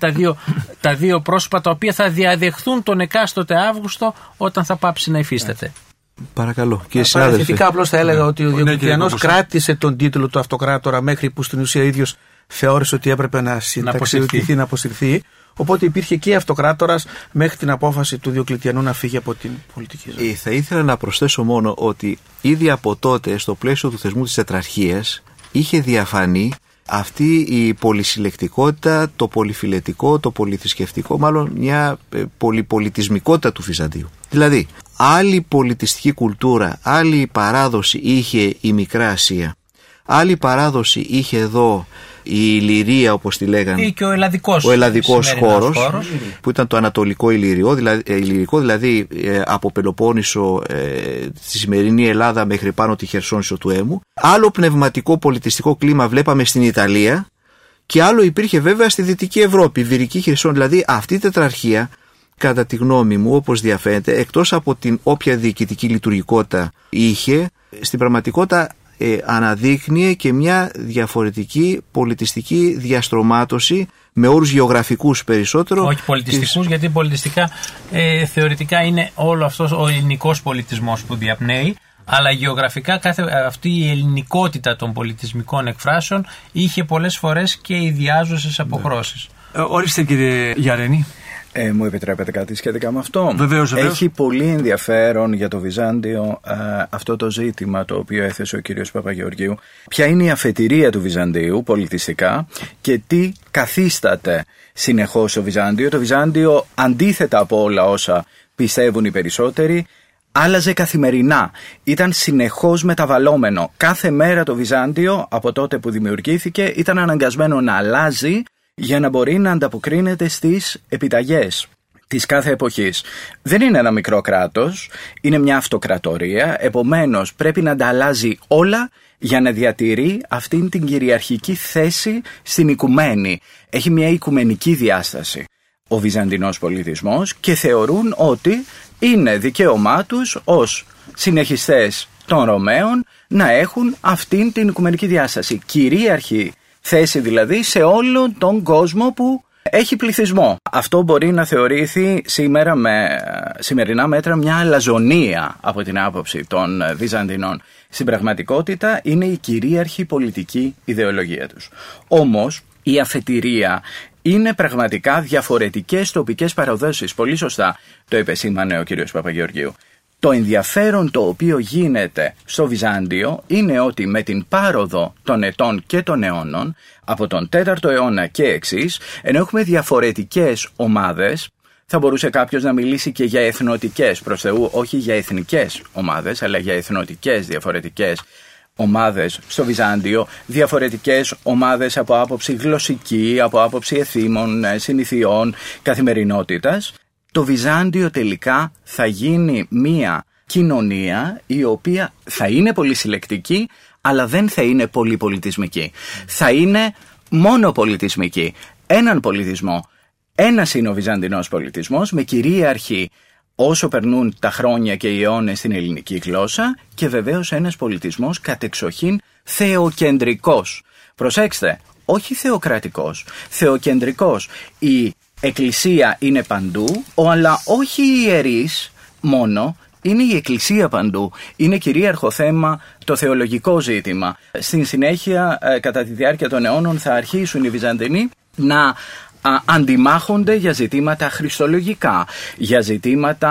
τα 2 πρόσωπα τα οποία θα διαδεχθούν τον εκάστοτε Αύγουστο όταν θα πάψει να υφίσταται. Παρακαλώ, κύριε συνάδελφε. Παραθετικά απλώς θα έλεγα ότι ο Διοκλητιανός κράτησε τον τίτλο του αυτοκράτορα μέχρι που στην ουσία ίδιος θεώρησε ότι έπρεπε να συνταξιοδοτηθεί, να αποσυρθεί. Οπότε υπήρχε και αυτοκράτορας μέχρι την απόφαση του Διοκλητιανού να φύγει από την πολιτική ζωή. Θα ήθελα να προσθέσω μόνο ότι ήδη από τότε στο πλαίσιο του θεσμού της τετραρχίας είχε διαφανεί αυτή η πολυσυλλεκτικότητα, το πολυφιλετικό, το πολυθρησκευτικό, μάλλον μια πολυπολιτισμικότητα του Βυζαντίου. Δηλαδή, άλλη πολιτιστική κουλτούρα, άλλη παράδοση είχε η Μικρά Ασία, άλλη παράδοση είχε εδώ η Ιλλυρία, όπως τη λέγανε, ή και ο ελλαδικός χώρος, που ήταν το ανατολικό Ιλλυρικό, δηλαδή από Πελοπόννησο στη σημερινή Ελλάδα μέχρι πάνω τη Χερσόνησο του Έμμου. Άλλο πνευματικό πολιτιστικό κλίμα βλέπαμε στην Ιταλία και άλλο υπήρχε βέβαια στη Δυτική Ευρώπη, Βυρική Χερσόνησο. Δηλαδή αυτή η τετραρχία, κατά τη γνώμη μου, όπως διαφαίνεται, εκτός από την όποια διοικητική λειτουργικότητα είχε, στην πραγματικότητα αναδείκνυε και μια διαφορετική πολιτιστική διαστρωμάτωση με όρους γεωγραφικούς περισσότερο. Όχι πολιτιστικούς, γιατί πολιτιστικά θεωρητικά είναι όλο αυτός ο ελληνικός πολιτισμός που διαπνέει, αλλά γεωγραφικά αυτή η ελληνικότητα των πολιτισμικών εκφράσεων είχε πολλές φορές και ιδιάζουσες αποχρώσεις. Ορίστε κύριε Γιαρενή. Μου επιτρέπετε κάτι σχετικά με αυτό? Βεβαίως. Έχει πολύ ενδιαφέρον για το Βυζάντιο αυτό το ζήτημα το οποίο έθεσε ο κύριος Παπαγεωργίου. Ποια είναι η αφετηρία του Βυζαντίου πολιτιστικά και τι καθίσταται συνεχώς το Βυζάντιο. Το Βυζάντιο, αντίθετα από όλα όσα πιστεύουν οι περισσότεροι, άλλαζε καθημερινά. Ήταν συνεχώς μεταβαλλόμενο. Κάθε μέρα το Βυζάντιο από τότε που δημιουργήθηκε ήταν αναγκασμένο να αλλάζει για να μπορεί να ανταποκρίνεται στις επιταγές της κάθε εποχής. Δεν είναι ένα μικρό κράτος, είναι μια αυτοκρατορία, επομένως πρέπει να τα αλλάζει όλα για να διατηρεί αυτήν την κυριαρχική θέση στην οικουμένη. Έχει μια οικουμενική διάσταση ο βυζαντινός πολιτισμός και θεωρούν ότι είναι δικαίωμά τους ως συνεχιστές των Ρωμαίων να έχουν αυτήν την οικουμενική διάσταση. Κυρίαρχη θέση δηλαδή σε όλο τον κόσμο που έχει πληθυσμό. Αυτό μπορεί να θεωρηθεί σήμερα με σημερινά μέτρα μια αλαζονία από την άποψη των Βυζαντινών. Στην πραγματικότητα είναι η κυρίαρχη πολιτική ιδεολογία τους. Όμως η αφετηρία είναι πραγματικά διαφορετικές τοπικές παραδόσεις. Πολύ σωστά το επεσήμανε ο κ. Παπαγεωργίου. Το ενδιαφέρον το οποίο γίνεται στο Βυζάντιο είναι ότι με την πάροδο των ετών και των αιώνων, από τον 4ο αιώνα και εξής, ενώ έχουμε διαφορετικές ομάδες, θα μπορούσε κάποιος να μιλήσει και για εθνοτικές, προς Θεού, όχι για εθνικές ομάδες, αλλά για εθνοτικές διαφορετικές ομάδες στο Βυζάντιο, διαφορετικές ομάδες από άποψη γλωσσική, από άποψη εθήμων, συνηθιών, καθημερινότητας. Το Βυζάντιο τελικά θα γίνει μία κοινωνία η οποία θα είναι πολυσυλλεκτική, αλλά δεν θα είναι πολυπολιτισμική. Θα είναι μόνο πολιτισμική. Έναν πολιτισμό. Ένας είναι ο βυζαντινός πολιτισμός με κυρίαρχη όσο περνούν τα χρόνια και οι αιώνες στην ελληνική γλώσσα και βεβαίως ένας πολιτισμός κατεξοχήν θεοκεντρικός. Προσέξτε, όχι θεοκρατικός, θεοκεντρικός. Η Εκκλησία είναι παντού, αλλά όχι οι ιερείς μόνο, είναι η Εκκλησία παντού. Είναι κυρίαρχο θέμα το θεολογικό ζήτημα. Στην συνέχεια, κατά τη διάρκεια των αιώνων, θα αρχίσουν οι Βυζαντινοί να αντιμάχονται για ζητήματα χριστολογικά, για ζητήματα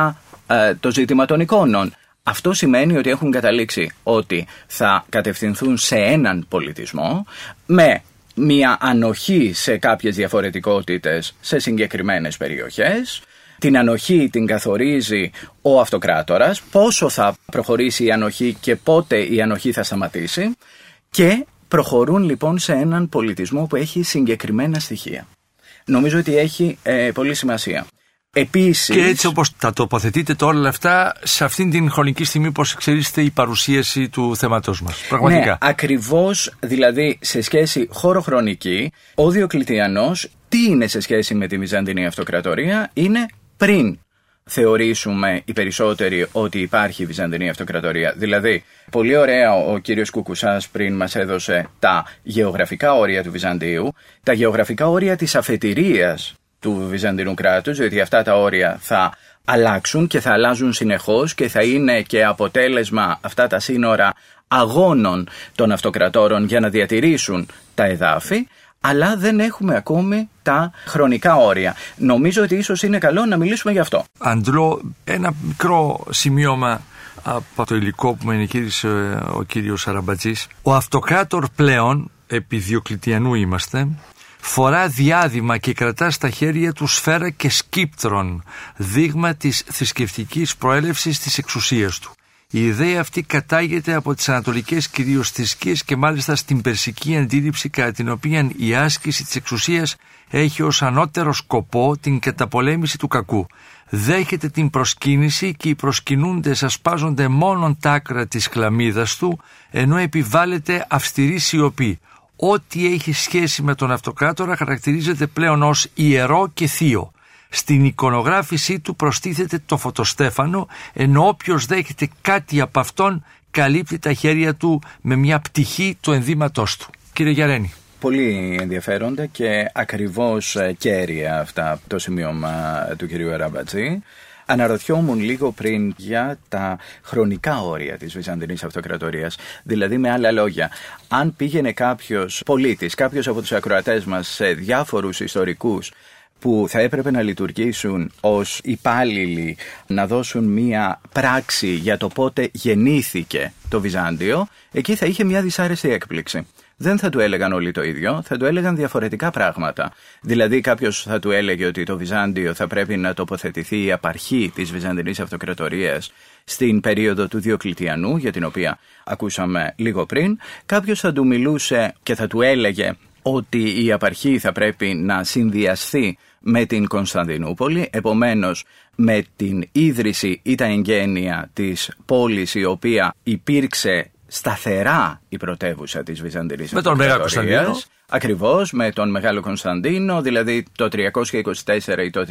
το ζήτημα των εικόνων. Αυτό σημαίνει ότι έχουν καταλήξει ότι θα κατευθυνθούν σε έναν πολιτισμό με μια ανοχή σε κάποιες διαφορετικότητες σε συγκεκριμένες περιοχές. Την ανοχή την καθορίζει ο αυτοκράτορας, πόσο θα προχωρήσει η ανοχή και πότε η ανοχή θα σταματήσει, και προχωρούν λοιπόν σε έναν πολιτισμό που έχει συγκεκριμένα στοιχεία. Νομίζω ότι έχει πολύ σημασία. Επίσης, και έτσι όπως τα τοποθετείτε τώρα όλα αυτά, σε αυτήν την χρονική στιγμή πώς εξελίσσεται η παρουσίαση του θέματος μας. Πραγματικά. Ναι, ακριβώς, δηλαδή σε σχέση χωροχρονική, ο Διοκλητιανός τι είναι σε σχέση με τη Βυζαντινή Αυτοκρατορία? Είναι πριν θεωρήσουμε οι περισσότεροι ότι υπάρχει η Βυζαντινή Αυτοκρατορία. Δηλαδή, πολύ ωραία ο κύριος Κουκουσάς πριν μας έδωσε τα γεωγραφικά όρια του Βυζαντίου, τα γεωγραφικά όρια της αφετηρίας του Βυζαντινού κράτους, διότι αυτά τα όρια θα αλλάξουν και θα αλλάζουν συνεχώς και θα είναι και αποτέλεσμα αυτά τα σύνορα αγώνων των αυτοκρατόρων για να διατηρήσουν τα εδάφη, αλλά δεν έχουμε ακόμη τα χρονικά όρια. Νομίζω ότι ίσως είναι καλό να μιλήσουμε γι' αυτό. Αντλώ ένα μικρό σημείωμα από το υλικό που με ενοικίασε ο κύριος Αραμπατζής. Ο αυτοκράτορ πλέον, επί Διοκλητιανού είμαστε, φορά διάδημα και κρατά στα χέρια του σφαίρα και σκύπτρον, δείγμα της θρησκευτικής προέλευσης της εξουσίας του. Η ιδέα αυτή κατάγεται από τις ανατολικές κυρίως θρησκείες και μάλιστα στην περσική αντίληψη, κατά την οποία η άσκηση της εξουσίας έχει ως ανώτερο σκοπό την καταπολέμηση του κακού. Δέχεται την προσκύνηση και οι προσκυνούντες ασπάζονται μόνον τα άκρα της χλαμίδας του, ενώ επιβάλλεται αυστηρή σιωπή. Ό,τι έχει σχέση με τον αυτοκράτορα χαρακτηρίζεται πλέον ως ιερό και θείο. Στην εικονογράφησή του προστίθεται το φωτοστέφανο, ενώ όποιος δέχεται κάτι από αυτόν καλύπτει τα χέρια του με μια πτυχή του ενδύματός του. Κύριε Γιαρένη. Πολύ ενδιαφέροντα και ακριβώς κέρια αυτά το σημείωμα του κυρίου Αραμπατζή. Αναρωτιόμουν λίγο πριν για τα χρονικά όρια της Βυζαντινής Αυτοκρατορίας. Δηλαδή, με άλλα λόγια, αν πήγαινε κάποιος πολίτης, κάποιος από τους ακροατές μας, σε διάφορους ιστορικούς που θα έπρεπε να λειτουργήσουν ως υπάλληλοι, να δώσουν μία πράξη για το πότε γεννήθηκε το Βυζάντιο, εκεί θα είχε μια δυσάρεστη έκπληξη. Δεν θα του έλεγαν όλοι το ίδιο, θα του έλεγαν διαφορετικά πράγματα. Δηλαδή κάποιος θα του έλεγε ότι το Βυζάντιο θα πρέπει να τοποθετηθεί η απαρχή της Βυζαντινής Αυτοκρατορίας στην περίοδο του Διοκλητιανού, για την οποία ακούσαμε λίγο πριν. Κάποιος θα του μιλούσε και θα του έλεγε ότι η απαρχή θα πρέπει να συνδυαστεί με την Κωνσταντινούπολη, επομένως με την ίδρυση ή τα εγγένεια της πόλης, η οποία υπήρξε σταθερά η πρωτεύουσα της Βυζαντινής με τον Μεγάλο Κωνσταντίνο. Ακριβώς, με τον Μεγάλο Κωνσταντίνο, δηλαδή το 324 ή το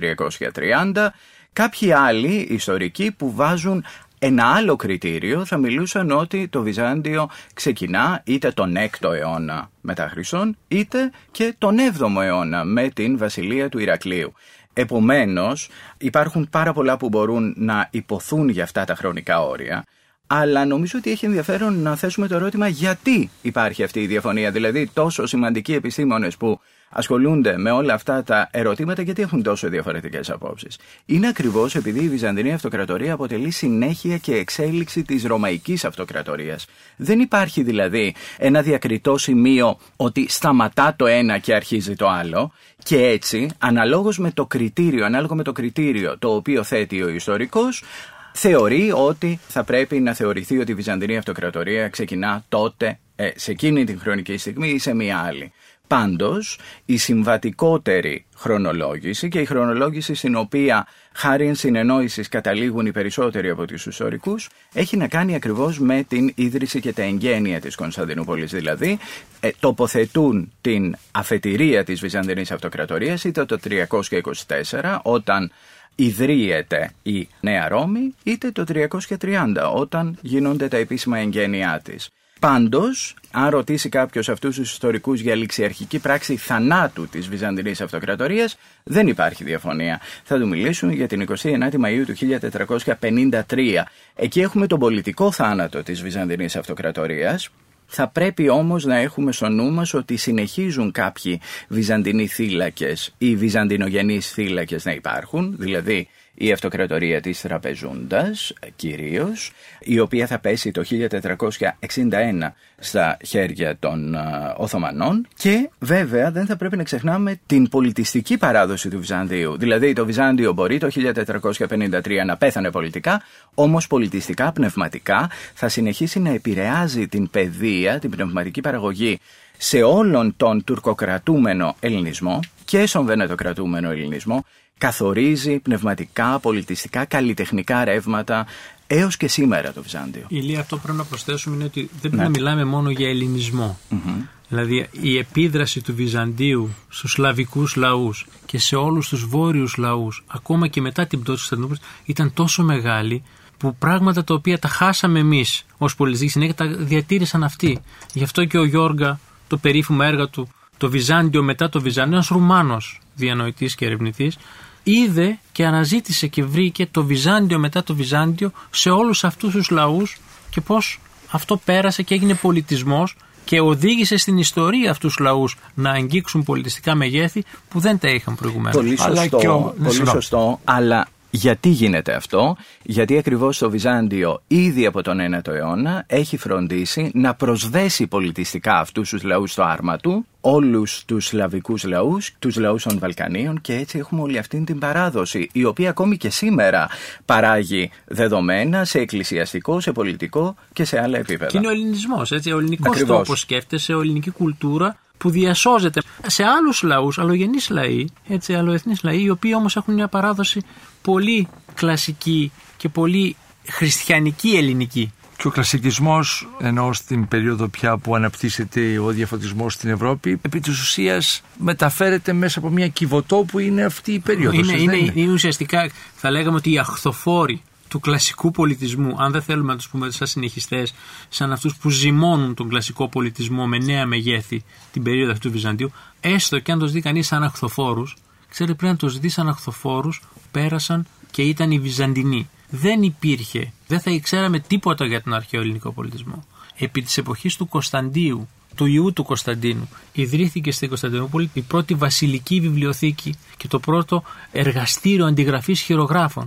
330. Κάποιοι άλλοι ιστορικοί που βάζουν ένα άλλο κριτήριο θα μιλούσαν ότι το Βυζάντιο ξεκινά είτε τον 6ο αιώνα μετά Χριστόν, είτε και τον 7ο αιώνα με την βασιλεία του Ηρακλείου. Επομένως, υπάρχουν πάρα πολλά που μπορούν να υποθούν για αυτά τα χρονικά όρια, αλλά νομίζω ότι έχει ενδιαφέρον να θέσουμε το ερώτημα γιατί υπάρχει αυτή η διαφωνία. Δηλαδή, τόσο σημαντικοί επιστήμονες που ασχολούνται με όλα αυτά τα ερωτήματα, γιατί έχουν τόσο διαφορετικές απόψεις. Είναι ακριβώς επειδή η Βυζαντινή Αυτοκρατορία αποτελεί συνέχεια και εξέλιξη της Ρωμαϊκής Αυτοκρατορίας. Δεν υπάρχει δηλαδή ένα διακριτό σημείο ότι σταματά το ένα και αρχίζει το άλλο, και έτσι, ανάλογα με το κριτήριο το οποίο θέτει ο ιστορικός, θεωρεί ότι θα πρέπει να θεωρηθεί ότι η Βυζαντινή Αυτοκρατορία ξεκινά τότε, σε εκείνη την χρονική στιγμή ή σε μία άλλη. Πάντως, η συμβατικότερη χρονολόγηση και η χρονολόγηση στην οποία χάριν συνεννόησης καταλήγουν οι περισσότεροι από τους ιστορικούς έχει να κάνει ακριβώς με την ίδρυση και τα εγγένεια της Κωνσταντινούπολης. Δηλαδή, τοποθετούν την αφετηρία της Βυζαντινής Αυτοκρατορίας είτε το 324 όταν ιδρύεται η Νέα Ρώμη, είτε το 330 όταν γίνονται τα επίσημα εγγένειά της. Πάντως, αν ρωτήσει κάποιος αυτούς τους ιστορικούς για ληξιαρχική πράξη θανάτου της Βυζαντινής Αυτοκρατορίας, δεν υπάρχει διαφωνία. Θα του μιλήσουν για την 29η Μαΐου του 1453. Εκεί έχουμε τον πολιτικό θάνατο της Βυζαντινής Αυτοκρατορίας. Θα πρέπει όμως να έχουμε στο νου μας ότι συνεχίζουν κάποιοι Βυζαντινοί θύλακες ή βυζαντινογενείς θύλακες να υπάρχουν, δηλαδή η αυτοκρατορία της Τραπεζούντας κυρίως, η οποία θα πέσει το 1461 στα χέρια των Οθωμανών, και βέβαια δεν θα πρέπει να ξεχνάμε την πολιτιστική παράδοση του Βυζαντίου. Δηλαδή το Βυζάντιο μπορεί το 1453 να πέθανε πολιτικά, όμως πολιτιστικά, πνευματικά θα συνεχίσει να επηρεάζει την παιδεία, την πνευματική παραγωγή σε όλον τον τουρκοκρατούμενο ελληνισμό και στον βενετοκρατούμενο ελληνισμό, καθορίζει πνευματικά, πολιτιστικά, καλλιτεχνικά ρεύματα έως και σήμερα το Βυζάντιο. Ηλία, αυτό πρέπει να προσθέσουμε είναι ότι δεν πρέπει να μιλάμε μόνο για ελληνισμό. Δηλαδή η επίδραση του Βυζαντίου στους σλαβικούς λαούς και σε όλους τους βόρειους λαούς, ακόμα και μετά την πτώση της Κωνσταντινούπολης, ήταν τόσο μεγάλη που πράγματα τα οποία τα χάσαμε εμείς ως πολιτιστική συνέχεια τα διατήρησαν αυτοί. Γι' αυτό και ο Γιώργα, το περίφημο έργο του, το Βυζάντιο μετά το Βυζάντιο, ένας Ρουμάνος διανοητής και ερευνητής, είδε και αναζήτησε και βρήκε το Βυζάντιο μετά το Βυζάντιο σε όλους αυτούς τους λαούς και πώς αυτό πέρασε και έγινε πολιτισμός και οδήγησε στην ιστορία αυτούς τους λαούς να αγγίξουν πολιτιστικά μεγέθη που δεν τα είχαν προηγουμένως. Πολύ σωστό, πολύ σωστό, αλλά γιατί γίνεται αυτό? Γιατί ακριβώς το Βυζάντιο ήδη από τον 9ο αιώνα έχει φροντίσει να προσδέσει πολιτιστικά αυτούς τους λαούς στο άρμα του, όλους τους σλαβικούς λαούς, τους λαούς των Βαλκανίων, και έτσι έχουμε όλη αυτή την παράδοση, η οποία ακόμη και σήμερα παράγει δεδομένα σε εκκλησιαστικό, σε πολιτικό και σε άλλα επίπεδα. Και είναι ο ελληνισμός, έτσι, ο ελληνικός τρόπος σκέφτεσαι, η ελληνική κουλτούρα που διασώζεται σε άλλους λαούς, αλλογενείς λαοί, έτσι, αλλοεθνείς λαοί, οι οποίοι όμως έχουν μια παράδοση πολύ κλασική και πολύ χριστιανική ελληνική. Και ο κλασικισμός, ενώ στην περίοδο πια που αναπτύσσεται ο διαφωτισμός στην Ευρώπη, επί της ουσίας μεταφέρεται μέσα από μια κυβωτό που είναι αυτή η περίοδος. Είναι ουσιαστικά, θα λέγαμε ότι οι αχθοφόροι του κλασικού πολιτισμού, αν δεν θέλουμε να τους πούμε σαν συνεχιστές, σαν αυτούς που ζυμώνουν τον κλασικό πολιτισμό με νέα μεγέθη την περίοδο αυτού του Βυζαντίου, έστω και αν τους δει κανείς σαν αχθοφόρους, ξέρει πρέπει να τους δει σαν αχθοφόρους που πέρασαν και ήταν οι Βυζαντινοί. Δεν υπήρχε, δεν θα ξέραμε τίποτα για τον αρχαίο ελληνικό πολιτισμό. Επί της εποχής του Κωνσταντίου, του ιού του Κωνσταντίνου, ιδρύθηκε στην Κωνσταντινούπολη η πρώτη βασιλική βιβλιοθήκη και το πρώτο εργαστήριο αντιγραφής χειρογράφων.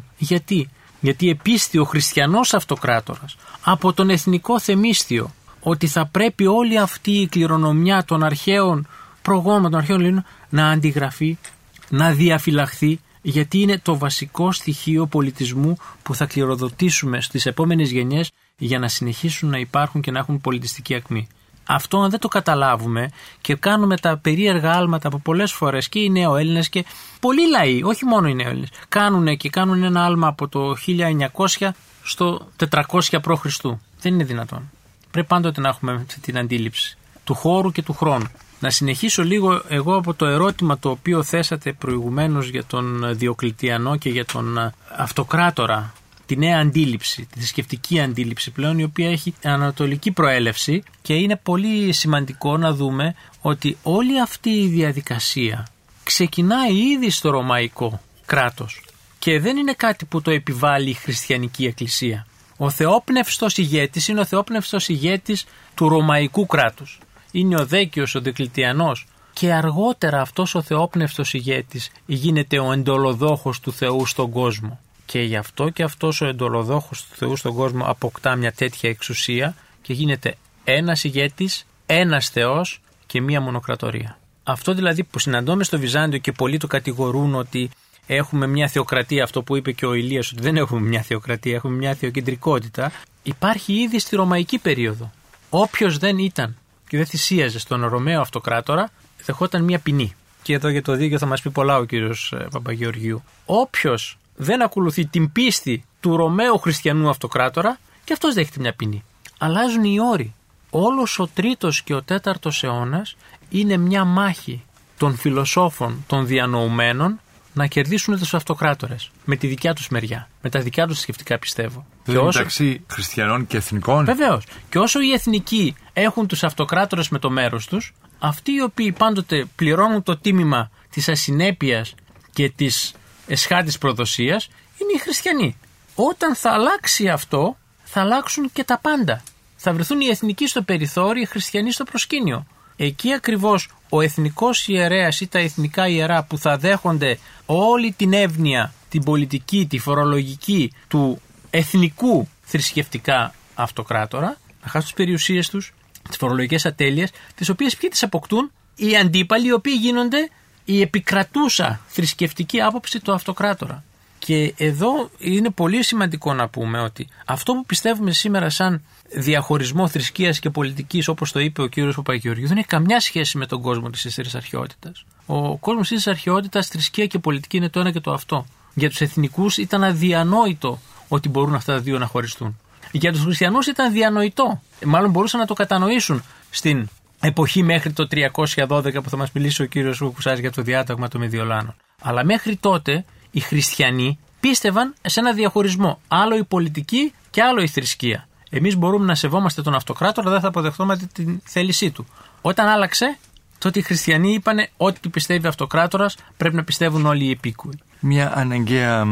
Γιατί επίστη ο χριστιανός αυτοκράτορας από τον εθνικό θεμίστιο ότι θα πρέπει όλη αυτή η κληρονομιά των αρχαίων προγόνων, των αρχαίων Ελλήνων να αντιγραφεί, να διαφυλαχθεί, γιατί είναι το βασικό στοιχείο πολιτισμού που θα κληροδοτήσουμε στις επόμενες γενιές για να συνεχίσουν να υπάρχουν και να έχουν πολιτιστική ακμή. Αυτό αν δεν το καταλάβουμε και κάνουμε τα περίεργα άλματα που πολλές φορές και οι νεοέλληνες και πολλοί λαοί, όχι μόνο οι νεοέλληνες, κάνουν ένα άλμα από το 1900 στο 400 π.Χ. Δεν είναι δυνατόν. Πρέπει πάντοτε να έχουμε την αντίληψη του χώρου και του χρόνου. Να συνεχίσω λίγο εγώ από το ερώτημα το οποίο θέσατε προηγουμένως για τον Διοκλητιανό και για τον αυτοκράτορα, τη νέα αντίληψη, τη θρησκευτική αντίληψη πλέον, η οποία έχει ανατολική προέλευση, και είναι πολύ σημαντικό να δούμε ότι όλη αυτή η διαδικασία ξεκινάει ήδη στο ρωμαϊκό κράτος και δεν είναι κάτι που το επιβάλλει η χριστιανική εκκλησία. Ο θεόπνευστος ηγέτης είναι ο θεόπνευστος ηγέτης του ρωμαϊκού κράτους. Είναι ο Δέκιος, ο Διοκλητιανός, και αργότερα αυτός ο θεόπνευστος ηγέτης γίνεται ο εντολοδόχος του Θεού στον κόσμο. Και γι' αυτό και αυτός ο εντολοδόχος του Θεού στον κόσμο αποκτά μια τέτοια εξουσία και γίνεται ένας ηγέτης, ένας Θεός και μία μονοκρατορία. Αυτό δηλαδή που συναντώμε στο Βυζάντιο και πολλοί το κατηγορούν ότι έχουμε μια θεοκρατία, αυτό που είπε και ο Ηλίας, ότι δεν έχουμε μια θεοκρατία, έχουμε μια θεοκεντρικότητα, υπάρχει ήδη στη ρωμαϊκή περίοδο. Όποιος δεν ήταν και δεν θυσίαζε στον Ρωμαίο αυτοκράτορα, δεχόταν μια ποινή. Και εδώ για το δίκαιο θα μας πει πολλά ο κύριος Παπαγεωργίου. Όποιος δεν ακολουθεί την πίστη του Ρωμαίου χριστιανού αυτοκράτορα, και αυτός δέχεται μια ποινή. Αλλάζουν οι όροι. Όλος ο 3ος και ο 4ος αιώνας είναι μια μάχη των φιλοσόφων, των διανοουμένων, να κερδίσουν τους αυτοκράτορες με τη δικιά τους μεριά, με τα δικιά τους θρησκευτικά πιστεύω. Μεταξύ χριστιανών και εθνικών. Βεβαίως. Και όσο οι εθνικοί έχουν τους αυτοκράτορες με το μέρος τους, αυτοί οι οποίοι πάντοτε πληρώνουν το τίμημα της ασυνέπειας και της εσχάτης προδοσίας είναι οι χριστιανοί. Όταν θα αλλάξει αυτό, θα αλλάξουν και τα πάντα. Θα βρεθούν οι εθνικοί στο περιθώριο, οι χριστιανοί στο προσκήνιο. Εκεί ακριβώς ο εθνικός ιερέας ή τα εθνικά ιερά που θα δέχονται όλη την εύνοια την πολιτική, τη φορολογική του εθνικού θρησκευτικά αυτοκράτορα, να χάσουν τις περιουσίες τους, τις φορολογικές ατέλειες, τις οποίες ποιοι τις αποκτούν? Οι αντίπαλοι, οι οποίοι γίνονται η επικρατούσα θρησκευτική άποψη του αυτοκράτορα. Και εδώ είναι πολύ σημαντικό να πούμε ότι αυτό που πιστεύουμε σήμερα σαν διαχωρισμό θρησκείας και πολιτικής, όπως το είπε ο κύριος Παπαγεωργίου, δεν έχει καμιά σχέση με τον κόσμο της Ίστερης Αρχαιότητας. Ο κόσμος της Ίστερης Αρχαιότητας, θρησκεία και πολιτική είναι το ένα και το αυτό. Για τους εθνικούς ήταν αδιανόητο ότι μπορούν αυτά τα δύο να χωριστούν. Για τους χριστιανούς ήταν διανοητό. Μάλλον μπορούσαν να το κατανοήσουν στην εποχή μέχρι το 312 που θα μας μιλήσει ο κύριος Κουκουσάς για το διάταγμα των Μεδιολάνων. Αλλά μέχρι τότε οι χριστιανοί πίστευαν σε ένα διαχωρισμό. Άλλο η πολιτική και άλλο η θρησκεία. Εμείς μπορούμε να σεβόμαστε τον αυτοκράτορα, δεν θα αποδεχτούμε την θέλησή του. Όταν άλλαξε, τότε οι χριστιανοί είπανε ό,τι πιστεύει ο αυτοκράτορας πρέπει να πιστεύουν όλοι οι επίκουοι. Μια αναγκαία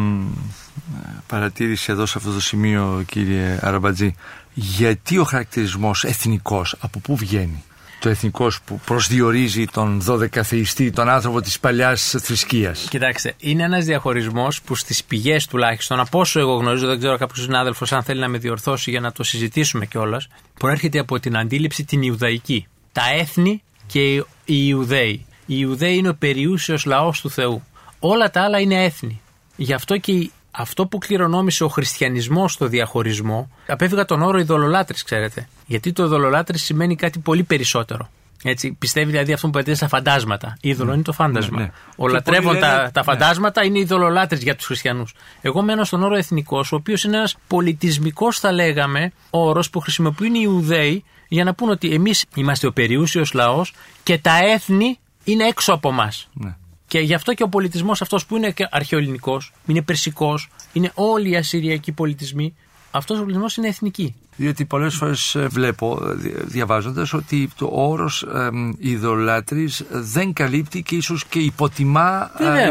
παρατήρηση εδώ σε αυτό το σημείο, κύριε Αραμπατζή. Γιατί ο χαρακτηρισμός εθνικός, από πού βγαίνει? Το εθνικός που προσδιορίζει τον δωδεκαθεϊστή, τον άνθρωπο της παλιάς θρησκείας. Κοιτάξτε, είναι ένας διαχωρισμός που στις πηγές τουλάχιστον, από όσο εγώ γνωρίζω, δεν ξέρω κάποιος συνάδελφος αν θέλει να με διορθώσει για να το συζητήσουμε κιόλας, προέρχεται από την αντίληψη την Ιουδαϊκή. Τα έθνη και οι Ιουδαίοι. Οι Ιουδαίοι είναι ο περιούσιος λαός του Θεού. Όλα τα άλλα είναι έθνη. Γι' αυτό και αυτό που κληρονόμησε ο χριστιανισμός στο διαχωρισμό, απέφυγα τον όρο ειδωλολάτρης, ξέρετε. Γιατί το ειδωλολάτρης σημαίνει κάτι πολύ περισσότερο. Έτσι, πιστεύει δηλαδή αυτό που πατήσει στα φαντάσματα. Είδωλο είναι το φάντασμα. Ναι. Ο λατρεύων τα φαντάσματα είναι ειδωλολάτρης για τους χριστιανούς. Εγώ μένω στον όρο εθνικός, ο οποίος είναι ένας πολιτισμικός, θα λέγαμε, όρος που χρησιμοποιούν οι Ιουδαίοι για να πούν ότι εμείς είμαστε ο περιούσιος λαός και τα έθνη είναι έξω από εμάς. Ναι. Και γι' αυτό και ο πολιτισμός αυτός που είναι και αρχαιοελληνικός, είναι περσικός, είναι όλοι οι ασσυριακοί πολιτισμοί, αυτός ο πολιτισμός είναι εθνική. Διότι πολλές φορές βλέπω, διαβάζοντας, ότι το όρος ειδωλάτρης δεν καλύπτει και ίσως και υποτιμά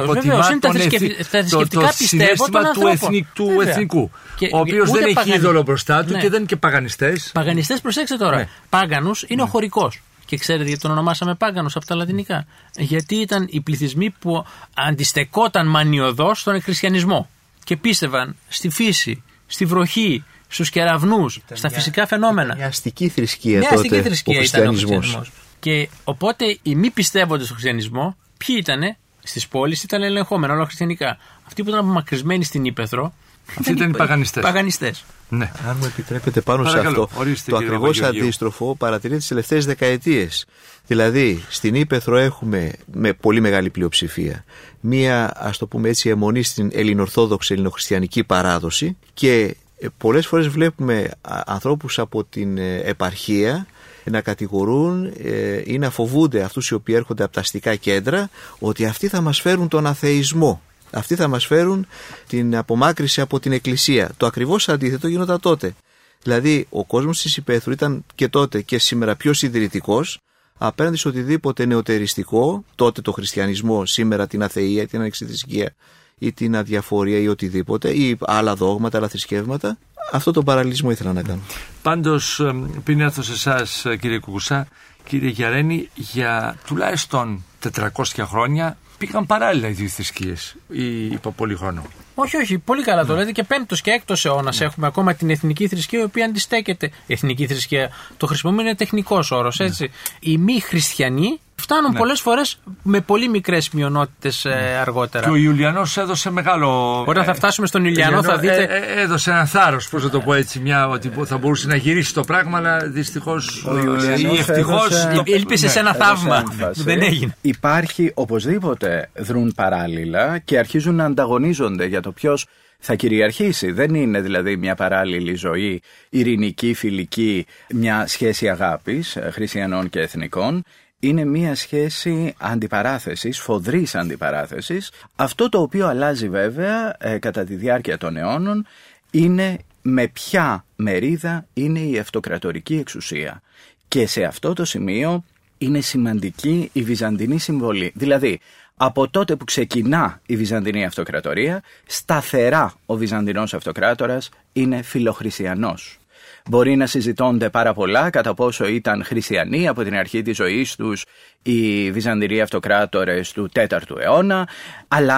το συναίσθημα του εθνικού. Ο οποίος δεν έχει είδωλο μπροστά του και δεν είναι και παγανιστές. Παγανιστές, προσέξτε τώρα. Ναι. Πάγανους είναι ο χωρικός. Και ξέρετε γιατί τον ονομάσαμε Πάγκανος από τα λατινικά? Γιατί ήταν οι πληθυσμοί που αντιστεκόταν μανιωδώς στον χριστιανισμό και πίστευαν στη φύση, στη βροχή, στους κεραυνούς, στα φυσικά φαινόμενα. Ήταν μια αστική θρησκεία τότε, αστική θρησκεία ο χριστιανισμός. Και οπότε οι μη πιστεύοντες στον χριστιανισμό, ποιοι ήτανε? Στις πόλεις ήταν ελεγχόμενα όλα χριστιανικά. Αυτοί που ήταν απομακρυσμένοι στην Ήπεθρο, αυτοί ήταν οι παγανιστές. Ναι. Αν μου επιτρέπετε πάνω σε αυτό, το ακριβώς αντίστροφο παρατηρείται τις τελευταίες δεκαετίες. Δηλαδή, στην Ήπεθρο έχουμε με πολύ μεγάλη πλειοψηφία μία, ας το πούμε έτσι, αιμονή στην ελληνοορθόδοξη ελληνοχριστιανική παράδοση και πολλές φορές βλέπουμε ανθρώπους από την επαρχία να κατηγορούν ή να φοβούνται αυτούς οι οποίοι έρχονται από τα αστικά κέντρα ότι αυτοί θα μας φέρουν τον αθεϊσμό. Αυτοί θα μας φέρουν την απομάκρυση από την Εκκλησία. Το ακριβώς αντίθετο γινόταν τότε. Δηλαδή, ο κόσμος της Υπέθρου ήταν και τότε και σήμερα πιο συντηρητικός απέναντι σε οτιδήποτε νεοτεριστικό, τότε το χριστιανισμό, σήμερα την αθεΐα, την ανεξιθρησκεία ή την αδιαφορία ή οτιδήποτε, ή άλλα δόγματα, άλλα θρησκεύματα. Αυτό τον παραλληλισμό ήθελα να κάνω. Πάντως, πριν έρθω σε εσάς, κύριε Κουκουσά, κύριε Γιαρένη, για τουλάχιστον 400 χρόνια πήγαν παράλληλα οι δύο θρησκείες, είπα πολύ χρόνο. Όχι, πολύ καλά το λέτε. Και 5ος και 6ος αιώνας έχουμε ακόμα την εθνική θρησκεία, η οποία αντιστέκεται. Εθνική θρησκεία, το χρησιμοποιούμε, είναι τεχνικός όρος, έτσι. Οι μη χριστιανοί φτάνουν πολλές φορές με πολύ μικρές μειονότητες αργότερα. Και ο Ιουλιανός έδωσε μεγάλο. Όταν θα φτάσουμε στον Ιουλιανό θα δείτε. Έδωσε ένα θάρρος, πώς να το πω έτσι, ότι θα μπορούσε να γυρίσει το πράγμα, αλλά δυστυχώς ή ευτυχώς. Ήλπισε σε ένα θαύμα. Δεν έγινε. Υπάρχει οπωσδήποτε δρούν παράλληλα και αρχίζουν να ανταγωνίζονται για το ποιος θα κυριαρχήσει. Δεν είναι δηλαδή μια παράλληλη ζωή, ειρηνική, φιλική, μια σχέση αγάπης χριστιανών και εθνικών. Είναι μια σχέση αντιπαράθεσης, φοδρής αντιπαράθεσης. Αυτό το οποίο αλλάζει βέβαια κατά τη διάρκεια των αιώνων είναι με ποια μερίδα είναι η αυτοκρατορική εξουσία. Και σε αυτό το σημείο είναι σημαντική η βυζαντινή συμβολή. Δηλαδή, από τότε που ξεκινά η Βυζαντινή Αυτοκρατορία, σταθερά ο Βυζαντινός Αυτοκράτορας είναι φιλοχριστιανός. Μπορεί να συζητώνται πάρα πολλά κατά πόσο ήταν χριστιανοί από την αρχή της ζωής τους οι Βυζαντινοί Αυτοκράτορες του 4ου αιώνα, αλλά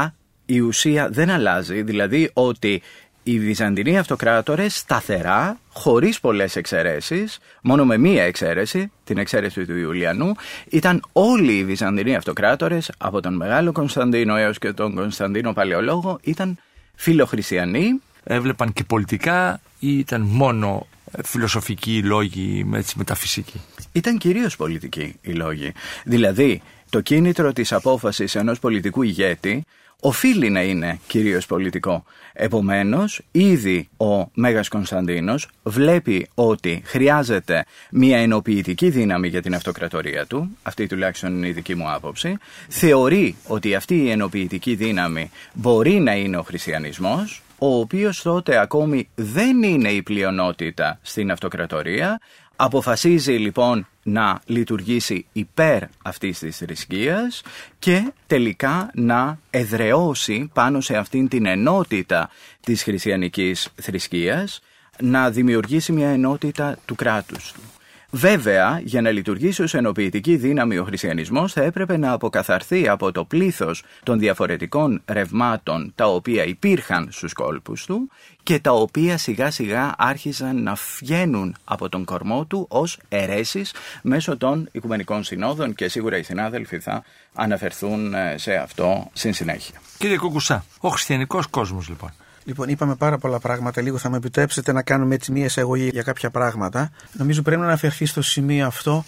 η ουσία δεν αλλάζει, δηλαδή ότι οι Βυζαντινοί αυτοκράτορες σταθερά, χωρίς πολλές εξαιρέσεις, μόνο με μία εξαίρεση, την εξαίρεση του Ιουλιανού, ήταν όλοι οι Βυζαντινοί αυτοκράτορες, από τον Μεγάλο Κωνσταντίνο έως και τον Κωνσταντίνο Παλαιολόγο, ήταν φιλοχριστιανοί. Έβλεπαν και πολιτικά ή ήταν μόνο φιλοσοφικοί λόγοι, μεταφυσικοί? Ήταν κυρίως πολιτικοί οι λόγοι. Δηλαδή, το κίνητρο της απόφασης ενός πολιτικού ηγέτη οφείλει να είναι κυρίως πολιτικό. Επομένως, ήδη ο Μέγας Κωνσταντίνος βλέπει ότι χρειάζεται μια ενοποιητική δύναμη για την αυτοκρατορία του, αυτή τουλάχιστον είναι η δική μου άποψη, θεωρεί ότι αυτή η ενοποιητική δύναμη μπορεί να είναι ο χριστιανισμός, ο οποίος τότε ακόμη δεν είναι η πλειονότητα στην αυτοκρατορία. Αποφασίζει λοιπόν να λειτουργήσει υπέρ αυτής της θρησκείας και τελικά να εδραιώσει πάνω σε αυτήν την ενότητα της χριστιανικής θρησκείας, να δημιουργήσει μια ενότητα του κράτους του. Βέβαια, για να λειτουργήσει ως ενοποιητική δύναμη ο χριστιανισμός θα έπρεπε να αποκαθαρθεί από το πλήθος των διαφορετικών ρευμάτων τα οποία υπήρχαν στους κόλπους του και τα οποία σιγά σιγά άρχιζαν να βγαίνουν από τον κορμό του ως αιρέσεις μέσω των Οικουμενικών Συνόδων, και σίγουρα οι συνάδελφοι θα αναφερθούν σε αυτό στην συνέχεια. Κύριε Κουκουσά, ο χριστιανικός κόσμος λοιπόν. Λοιπόν, είπαμε πάρα πολλά πράγματα. Λίγο θα με επιτρέψετε να κάνουμε έτσι μία εισαγωγή για κάποια πράγματα. Νομίζω πρέπει να αναφερθεί στο σημείο αυτό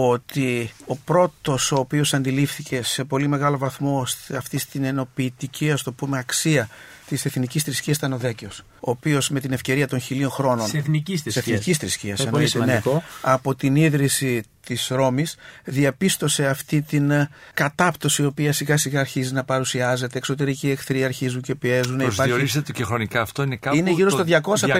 ότι ο πρώτος ο οποίος αντιλήφθηκε σε πολύ μεγάλο βαθμό αυτή την ενοποιητική, ας το πούμε, αξία της εθνικής θρησκείας ήταν ο Δέκιος, ο οποίος με την ευκαιρία των 1000 χρόνων της εθνικής θρησκείας, ναι, από την ίδρυση της Ρώμης διαπίστωσε αυτή την κατάπτωση η οποία σιγά σιγά αρχίζει να παρουσιάζεται, εξωτερικοί εχθροί αρχίζουν και πιέζουν. Προσδιορίζεται και χρονικά αυτό είναι γύρω στο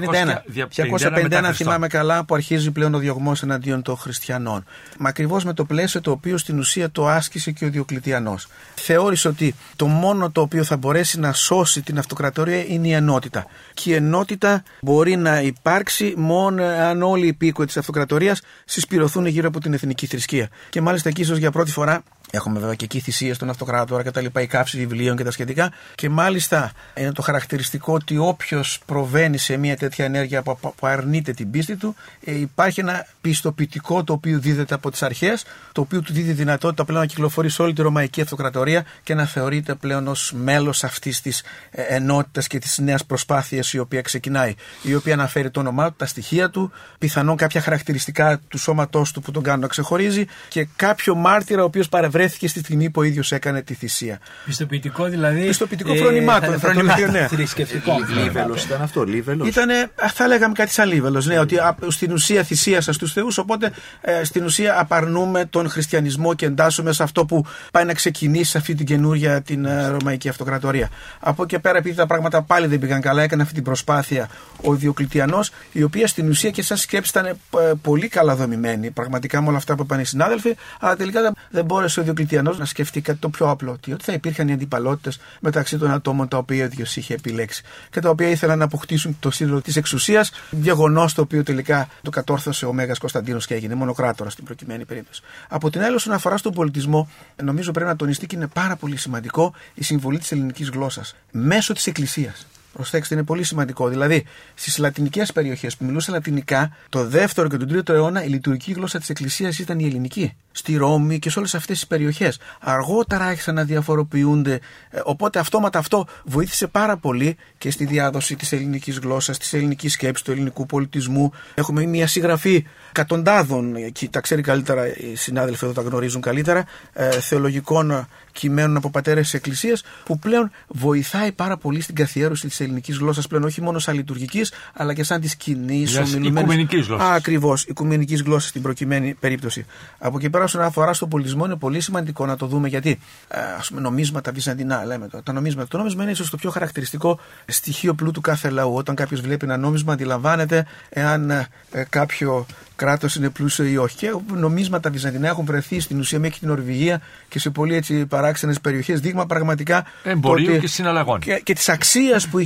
251 θυμάμαι καλά, που αρχίζει πλέον ο διωγμός εναντίον των χριστιανών. Μα ακριβώς με το πλαίσιο το οποίο στην ουσία το άσκησε και ο Διοκλητιανός. Θεώρησε ότι το μόνο το οποίο θα μπορέσει να σώσει την αυτοκρατορία είναι η ενότητα. Και η ενότητα μπορεί να υπάρξει μόνο αν όλοι οι υπήκοοι της αυτοκρατορίας συσπηρωθούν γύρω από την εθνική θρησκεία. Και μάλιστα εκεί ίσως για πρώτη φορά έχουμε βέβαια και εκεί θυσίες στον αυτοκράτορα και τα λοιπά, η κάψη βιβλίων και τα σχετικά. Και μάλιστα είναι το χαρακτηριστικό ότι όποιος προβαίνει σε μια τέτοια ενέργεια που αρνείται την πίστη του, υπάρχει ένα πιστοποιητικό το οποίο δίδεται από τις αρχές, το οποίο του δίδει δυνατότητα πλέον να κυκλοφορεί σε όλη τη Ρωμαϊκή Αυτοκρατορία και να θεωρείται πλέον ως μέλος αυτής της ενότητας και της νέας προσπάθειας η οποία ξεκινάει. Η οποία αναφέρει το όνομά του, τα στοιχεία του, πιθανόν κάποια χαρακτηριστικά του σώματός του που τον κάνουν να ξεχωρίζει και κάποιο μάρτυρα ο οποίος παρευρέθηκε στη στιγμή που ο ίδιος έκανε τη θυσία. Πιστοποιητικό δηλαδή. Πιστοποιητικό φρονημάτων. Θρησκευτικό. Λίβελος ήταν αυτό, λίβελος. Ήτανε, θα λέγαμε κάτι σαν λίβελος, ναι, ότι στην ουσία θυσίασα στους θεούς, οπότε στην ουσία απαρνούμε τον χριστιανισμό και εντάσσουμε σε αυτό που πάει να ξεκινήσει αυτή την καινούργια την Ρωμαϊκή Αυτοκρατορία. Από εκεί πέρα, επειδή τα πράγματα πάλι δεν πήγαν καλά, έκανε αυτή την προσπάθεια ο Διοκλητιανός, η οποία στην ουσία και σαν σκέψη ήταν πολύ καλά δομημένη, πραγματικά με όλα αυτά που είπαν οι συνάδελφοι, αλλά τελικά δεν μπόρεσε ο Διοκλητιανός να σκεφτεί κάτι το πιο απλό, ότι θα υπήρχαν οι αντιπαλότητες μεταξύ των ατόμων τα οποία ο ίδιος είχε επιλέξει και τα οποία ήθελαν να αποκτήσουν το σύνολο της εξουσίας, γεγονός το οποίο τελικά το κατόρθωσε ο Μέγας Κωνσταντίνος και έγινε μονοκράτορας στην προκειμένη περίπτωση. Από την άλλη, όσον αφορά στον πολιτισμό, νομίζω πρέπει να τονιστεί και είναι πάρα πολύ σημαντικό η συμβολή της ελληνικής γλώσσας μέσω της Εκκλησίας. Προσέξτε, είναι πολύ σημαντικό. Δηλαδή, στις λατινικές περιοχές που μιλούσαν λατινικά, το 2ο και τον 3ο αιώνα η λειτουργική γλώσσα της Εκκλησίας ήταν η ελληνική. Στη Ρώμη και σε όλες αυτές τις περιοχές. Αργότερα άρχισαν να διαφοροποιούνται. Οπότε αυτόματα αυτό βοήθησε πάρα πολύ και στη διάδοση της ελληνικής γλώσσας, της ελληνικής σκέψης, του ελληνικού πολιτισμού. Έχουμε μια συγγραφή εκατοντάδων, εκεί τα ξέρει καλύτερα οι συνάδελφοι εδώ, τα γνωρίζουν καλύτερα, θεολογικών κειμένων από πατέρες της Εκκλησίας, που πλέον βοηθάει πάρα πολύ στην καθιέρωση της ελληνικής γλώσσας, πλέον όχι μόνο σαν λειτουργικής, αλλά και σαν της κοινής οικουμενικής γλώσσας. Ακριβώς, οικουμενικής γλώσσας στην προκειμένη περίπτωση. Από εκεί πέρα, όσον αφορά στον πολιτισμό, είναι πολύ σημαντικό να το δούμε, γιατί ας πούμε, νομίσματα βυζαντινά, λέμε τώρα. Το νόμισμα είναι ίσως το πιο χαρακτηριστικό στοιχείο πλούτου κάθε λαού. Όταν κάποιος βλέπει ένα νόμισμα, αντιλαμβάνεται εάν κάποιο κράτος είναι πλούσιο ή όχι. Και νομίσματα βυζαντινά έχουν βρεθεί στην ουσία μέχρι την Νορβηγία και σε πολύ έτσι παράξενες περιοχές, δείγμα πραγματικά εμπορίου και συναλλαγών. Και της αξίας που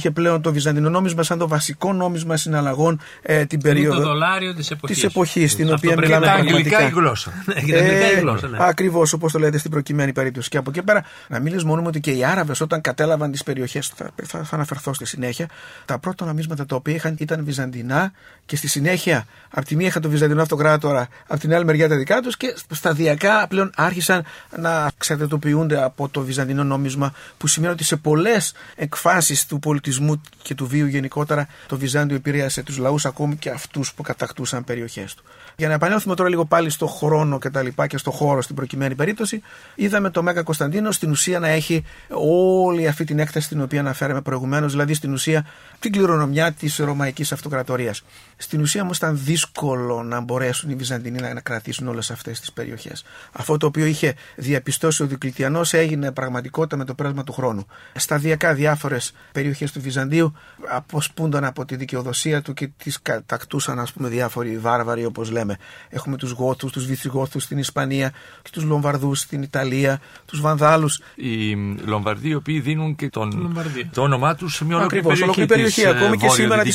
είχε πλέον το βυζαντινό νόμισμα σαν το βασικό νόμισμα συναλλαγών την περίοδο. Είναι το δολάριο της εποχής. Στην οποία μιλάμε τα πραγματικά. αγγλικά η γλώσσα. Ακριβώς, όπως το λέτε στην προκειμένη περίπτωση. Και από εκεί πέρα, να μην λησμονούμε ότι και οι Άραβες όταν κατέλαβαν τις περιοχές, θα αναφερθώ στη συνέχεια, τα πρώτα νομίσματα τα οποία είχαν ήταν βυζαντινά και στη συνέχεια από τη μία είχαν το Βυζαντινό Αυτοκράτορα, από την άλλη μεριά τα δικά τους και σταδιακά πλέον άρχισαν να εξαρτητοποιούνται από το βυζαντινό νόμισμα, που σημαίνει ότι σε πολλές εκφάσεις του πολιτισμού και του βίου γενικότερα το Βυζάντιο επηρέασε τους λαούς, ακόμη και αυτούς που κατακτούσαν περιοχές του. Για να επανέλθουμε τώρα λίγο πάλι στο χρόνο και τα λοιπά και στο χώρο στην προκειμένη περίπτωση, είδαμε το Μέγα Κωνσταντίνο στην ουσία να έχει όλη αυτή την έκταση την οποία αναφέραμε προηγουμένως, δηλαδή στην ουσία την κληρονομιά της Ρωμαϊκής Αυτοκρατορίας. Στην ουσία όμως ήταν δύσκολο να μπορέσουν οι Βυζαντινοί να κρατήσουν όλες αυτές τις περιοχές. Αυτό το οποίο είχε διαπιστώσει ο Διοκλητιανός έγινε πραγματικότητα με το πέρασμα του χρόνου. Σταδιακά διάφορες περιοχές του Βυζαντίου αποσπούνταν από τη δικαιοδοσία του και τις κατακτούσαν, ας πούμε, διάφοροι βάρβαροι, όπως λέμε. Έχουμε τους Γόθους, τους Βυθιγόθους στην Ισπανία και τους Λομβαρδούς στην Ιταλία, τους Βανδάλους. Οι Λομβαρδοί, οι οποίοι δίνουν και το όνομά τους σε μια ολόκληρη περιοχή. Ακόμη και σήμερα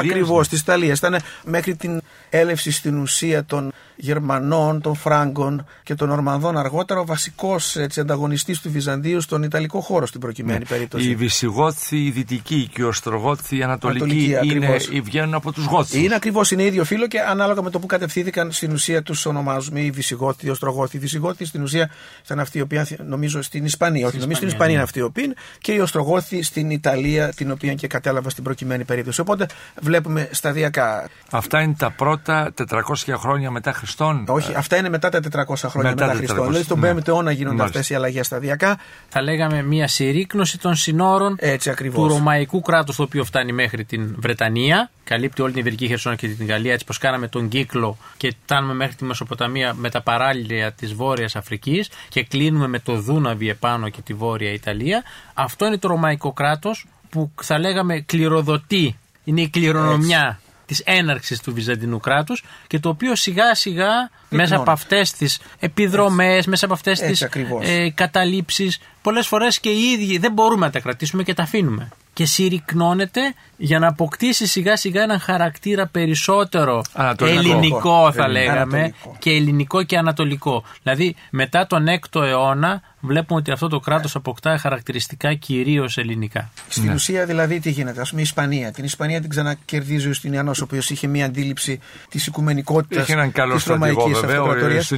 της Ιταλίας. Ήταν μέχρι την έλευση στην ουσία των Γερμανών, των Φράγκων και των Ορμανδών αργότερα ο βασικός ανταγωνιστής του Βυζαντίου στον Ιταλικό χώρο στην προκειμένη περίπτωση. Οι Βυσιγόθοι οι δυτικοί και οι Οστρογόθοι οι ανατολικοί βγαίνουν από τους Γόθους. Είναι ακριβώς, είναι ίδιο φύλλο και ανάλογα με το που κατευθύνθηκαν στην ουσία τους ονομάζουμε οι Βυσιγόθοι, οι Οστρογόθοι. Οι Βυσιγόθοι στην ουσία ήταν αυτοί οι οποίοι νομίζω στην Ισπανία, όχι νομίζω στην Ισπανία είναι αυτοί οι οποίοι, και οι Οστρογόθοι στην Ιταλία, την οποία και κατέλαβα στην προκειμένη περίπτωση. Οπότε βλέπουμε σταδιακά. Αυτά είναι τα πρώτα 400 χρόνια μετά Χριστόν. Όχι, αυτά είναι μετά τα 400 χρόνια μετά Χριστόν. Δηλαδή στον 5ο αιώνα γίνονται αυτές οι αλλαγές σταδιακά. Θα λέγαμε μια συρρίκνωση των συνόρων του Ρωμαϊκού κράτους, το οποίο φτάνει μέχρι την Βρετανία, καλύπτει όλη την Ιβηρική Χερσόνα και την Γαλλία, έτσι πως κάναμε τον κύκλο και φτάνουμε μέχρι τη Μεσοποταμία με τα παράλια της Βόρειας Αφρικής και κλείνουμε με το Δούναβι επάνω και τη Βόρεια Ιταλία. Αυτό είναι το Ρωμαϊκό κράτος που θα λέγαμε κληροδοτεί, είναι η κληρονομιά της έναρξης του Βυζαντινού κράτους και το οποίο σιγά σιγά μέσα από αυτές τις επιδρομές, μέσα από αυτές τις καταλήψεις, πολλές φορές και οι ίδιοι δεν μπορούμε να τα κρατήσουμε και τα αφήνουμε. Και συρρικνώνεται για να αποκτήσει σιγά σιγά έναν χαρακτήρα περισσότερο ελληνικό θα λέγαμε και ελληνικό και ανατολικό. Δηλαδή μετά τον 6ο αιώνα βλέπουμε ότι αυτό το κράτος αποκτά χαρακτηριστικά κυρίως ελληνικά. Στην ουσία δηλαδή τι γίνεται, ας πούμε η Ισπανία. Την Ισπανία την ξανακερδίζει ο Ιουστινιανός, ο οποίος είχε μια αντίληψη της οικουμενικότητας της Ρωμαϊκής Αυτοκρατορίας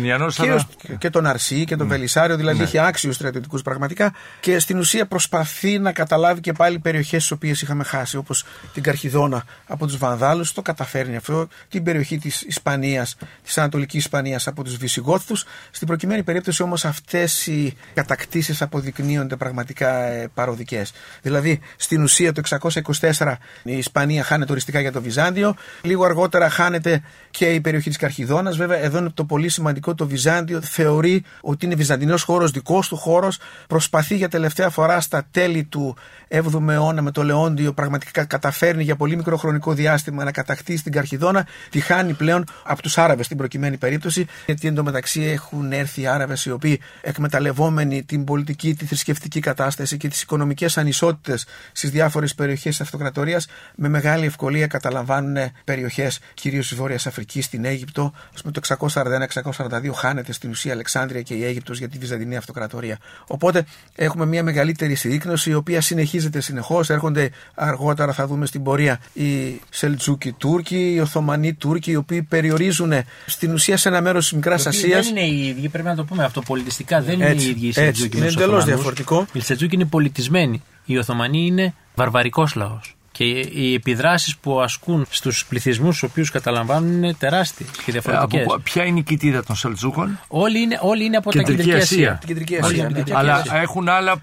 και τον Αρσί και τον Βελισσάριο, δηλαδή είχε άξιους στρατιωτικούς πραγματικά και στην ουσία προσπαθεί να καταλάβει και πάλι περιοχές τις οποίες είχαμε χάσει, όπως την Καρχιδόνα από τους Βανδάλους, το καταφέρνει αυτό, την περιοχή της Ισπανίας, της Ανατολικής Ισπανίας από τους Βυσιγόθους. Στην προκειμένη περίπτωση όμως αυτές οι κατακτήσεις αποδεικνύονται πραγματικά παροδικές. Δηλαδή στην ουσία το 624 η Ισπανία χάνεται οριστικά για το Βυζάντιο, λίγο αργότερα χάνεται και η περιοχή της Καρχιδόνας. Βέβαια εδώ είναι το πολύ σημαντικό, το Βυζάντιο θεωρεί ότι είναι βυζαντινός χώρος, δικός του χώρος, προσπαθεί για τελευταία φορά στα τέλη του 7ου αιώνα με το Λεόντιο, πραγματικά καταφέρνει για πολύ μικρό χρονικό διάστημα να κατακτήσει την Καρχιδόνα, τη χάνει πλέον από τους Άραβες στην προκειμένη περίπτωση, γιατί εντωμεταξύ έχουν έρθει οι Άραβες οι οποίοι εκμεταλλευόμενοι την πολιτική, τη θρησκευτική κατάσταση και τις οικονομικές ανισότητες στις διάφορες περιοχές της Αυτοκρατορίας, με μεγάλη ευκολία καταλαμβάνουν περιοχές κυρίως της Βόρειας Αφρικής, στην Αίγυπτο. Με το 641-642 χάνεται στην ουσία Αλεξάνδρεια και η Αίγυπτος για τη Βυζαντινή Αυτοκρατορία. Οπότε έχουμε μια μεγαλύτερη συρρίκνωση η οποία συνεχίζεται συνεχώς. Έρχονται αργότερα, θα δούμε στην πορεία, οι Σελτζούκοι Τούρκοι, οι Οθωμανοί Τούρκοι, οι οποίοι περιορίζουν στην ουσία σε ένα μέρος της Μικράς Ασίας. Δεν είναι οι ίδιοι, πρέπει να το πούμε αυτό. Πολιτιστικά δεν είναι οι ίδιοι οι Σελτζούκοι. Είναι εντελώς διαφορετικό. Οι Σελτζούκοι είναι πολιτισμένοι. Οι Οθωμανοί είναι βαρβαρικός λαός. Και οι επιδράσεις που ασκούν στους πληθυσμούς τους οποίους καταλαμβάνουν είναι τεράστιες και διαφορετικές. Ποια είναι η κοιτίδα των Σελτζούκων? Όλοι είναι από την Κεντρική Ασία. Την Κεντρική Ασία. Αλλά έχουν άλλα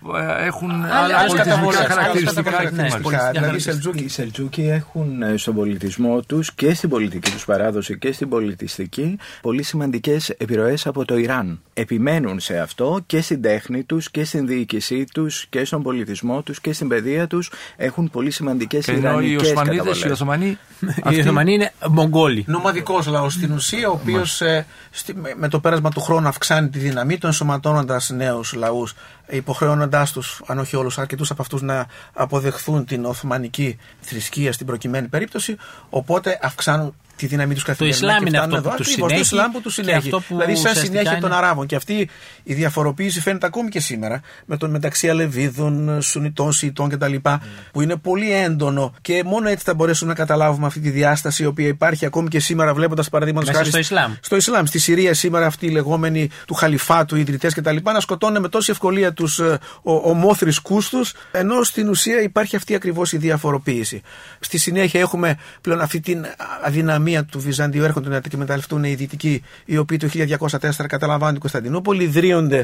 πολιτισμικά χαρακτηριστικά. Δηλαδή οι Σελτζούκοι έχουν στον πολιτισμό τους και στην πολιτική τους παράδοση και στην πολιτιστική πολύ σημαντικές επιρροές από το Ιράν. Επιμένουν σε αυτό και στην τέχνη τους και στην διοίκησή τους και στον πολιτισμό τους και στην παιδεία τους. Έχουν πολύ σημαντικές Ενώ οι Οσμανίδες, οι Οθωμανοί. Οι Οθωμανοί είναι Μογγόλοι. Νομαδικός λαός στην ουσία, ο οποίος με το πέρασμα του χρόνου αυξάνει τη δύναμή του, ενσωματώνοντας νέους λαούς, υποχρεώνοντάς τους, αν όχι όλους, αρκετούς από αυτούς να αποδεχθούν την Οθωμανική θρησκεία στην προκειμένη περίπτωση. Οπότε αυξάνουν τη δύναμή τους καθημερινά. Το Ισλάμ είναι αυτό που τους συνέχει. Το Ισλάμ που τους συνέχει. Δηλαδή, σαν συνέχεια των Αράβων. Και αυτή η διαφοροποίηση φαίνεται ακόμη και σήμερα μεταξύ Αλεβίδων, Σουνιτών, Σιητών κτλ. Που είναι πολύ έντονο και μόνο έτσι θα μπορέσουμε να καταλάβουμε αυτή τη διάσταση η οποία υπάρχει ακόμη και σήμερα, βλέποντας παραδείγματος χάρη στο Ισλάμ. Στη Συρία σήμερα αυτοί οι λεγόμενοι του Χαλιφάτου, οι ιδρυτές κτλ. Να σκοτώνουν με τόση ευκολία τους ομόθρησκούς τους, ενώ στην ουσία υπάρχει αυτή ακριβώς η διαφοροποίηση. Στη συνέχεια έχουμε πλέον αυτή την αδυναμία του Βυζαντίου, έρχονται να εκμεταλλευτούν οι Δυτικοί, οι οποίοι το 1204 καταλαμβάνουν την Κωνσταντινούπολη, ιδρύονται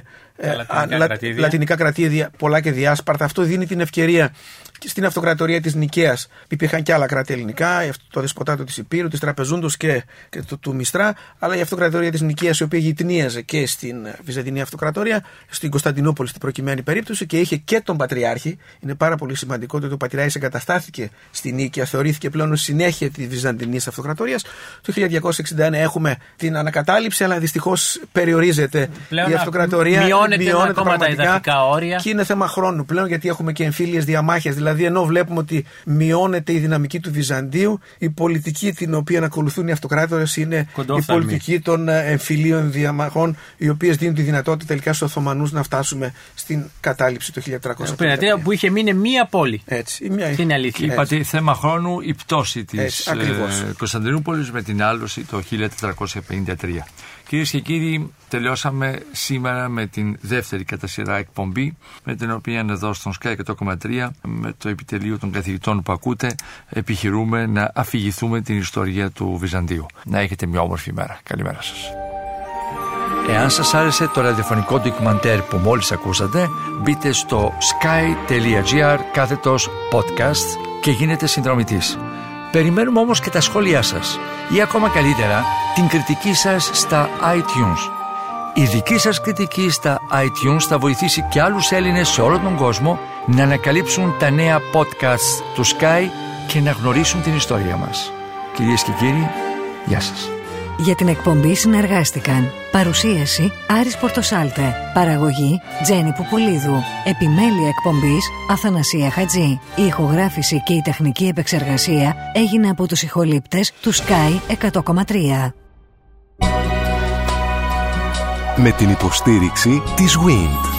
λατινικά κρατήδια, πολλά και διάσπαρτα. Αυτό δίνει την ευκαιρία στην αυτοκρατορία της Νικαίας. Υπήρχαν και άλλα κράτη ελληνικά, το δεσποτάτο της Υπήρου, της Τραπεζούντος και του Μιστρά, αλλά η αυτοκρατορία της Νικαίας, η οποία γειτνίαζε και στην Βυζαντινή Αυτοκρατορία, στην Κωνσταντινούπολη στην προκειμένη περίπτωση, και είχε και τον Πατριάρχη. Είναι πάρα πολύ σημαντικό ότι ο Πατριάρχης εγκαταστάθηκε στη Νίκαια, θεωρήθηκε πλέον ως συνέχεια της Βυζαντινής Αυτοκρατορίας. Το 1261 έχουμε την ανακατάληψη, αλλά δυστυχώς περιορίζεται πλέον η αυτοκρατορία. Μειώνεται ακόμα τα εδαφικά όρια. Και είναι θέμα χρόνου πλέον, γιατί έχουμε και εμφύλιες διαμάχες. Δηλαδή, ενώ βλέπουμε ότι μειώνεται η δυναμική του Βυζαντίου, η πολιτική την οποία ακολουθούν οι αυτοκράτορες είναι η πολιτική των εμφυλίων διαμαχών, οι οποίες δίνουν τη δυνατότητα τελικά στους Οθωμανούς να φτάσουμε στην κατάληψη το 1350. Που είχε μείνει μία πόλη. Έτσι. Είναι αλήθεια. Είπατε θέμα χρόνου, η πτώση της Κωνσταντινούπολης με την άλωση το 1453. Κυρίες και κύριοι, τελειώσαμε σήμερα με την δεύτερη κατά σειρά εκπομπή, με την οποία εδώ στον Sky 100,3 με το επιτελείο των καθηγητών που ακούτε επιχειρούμε να αφηγηθούμε την ιστορία του Βυζαντίου. Να έχετε μια όμορφη μέρα. Καλημέρα σας. Εάν σας άρεσε το ραδιοφωνικό ντοκιμαντέρ που μόλις ακούσατε, μπείτε στο sky.gr/podcast και γίνετε συνδρομητής. Περιμένουμε όμως και τα σχόλιά σας ή ακόμα καλύτερα την κριτική σας στα iTunes. Η δική σας κριτική στα iTunes θα βοηθήσει και άλλους Έλληνες σε όλο τον κόσμο να ανακαλύψουν τα νέα podcasts του Sky και να γνωρίσουν την ιστορία μας. Κυρίες και κύριοι, γεια σας. Για την εκπομπή συνεργάστηκαν παρουσίαση Άρης Πορτοσάλτε, παραγωγή Τζέννη Πουπουλίδου, επιμέλεια εκπομπής Αθανασία Χατζή. Η ηχογράφηση και η τεχνική επεξεργασία έγινε από τους ηχολήπτες του Sky 100,3. Με την υποστήριξη της WIND.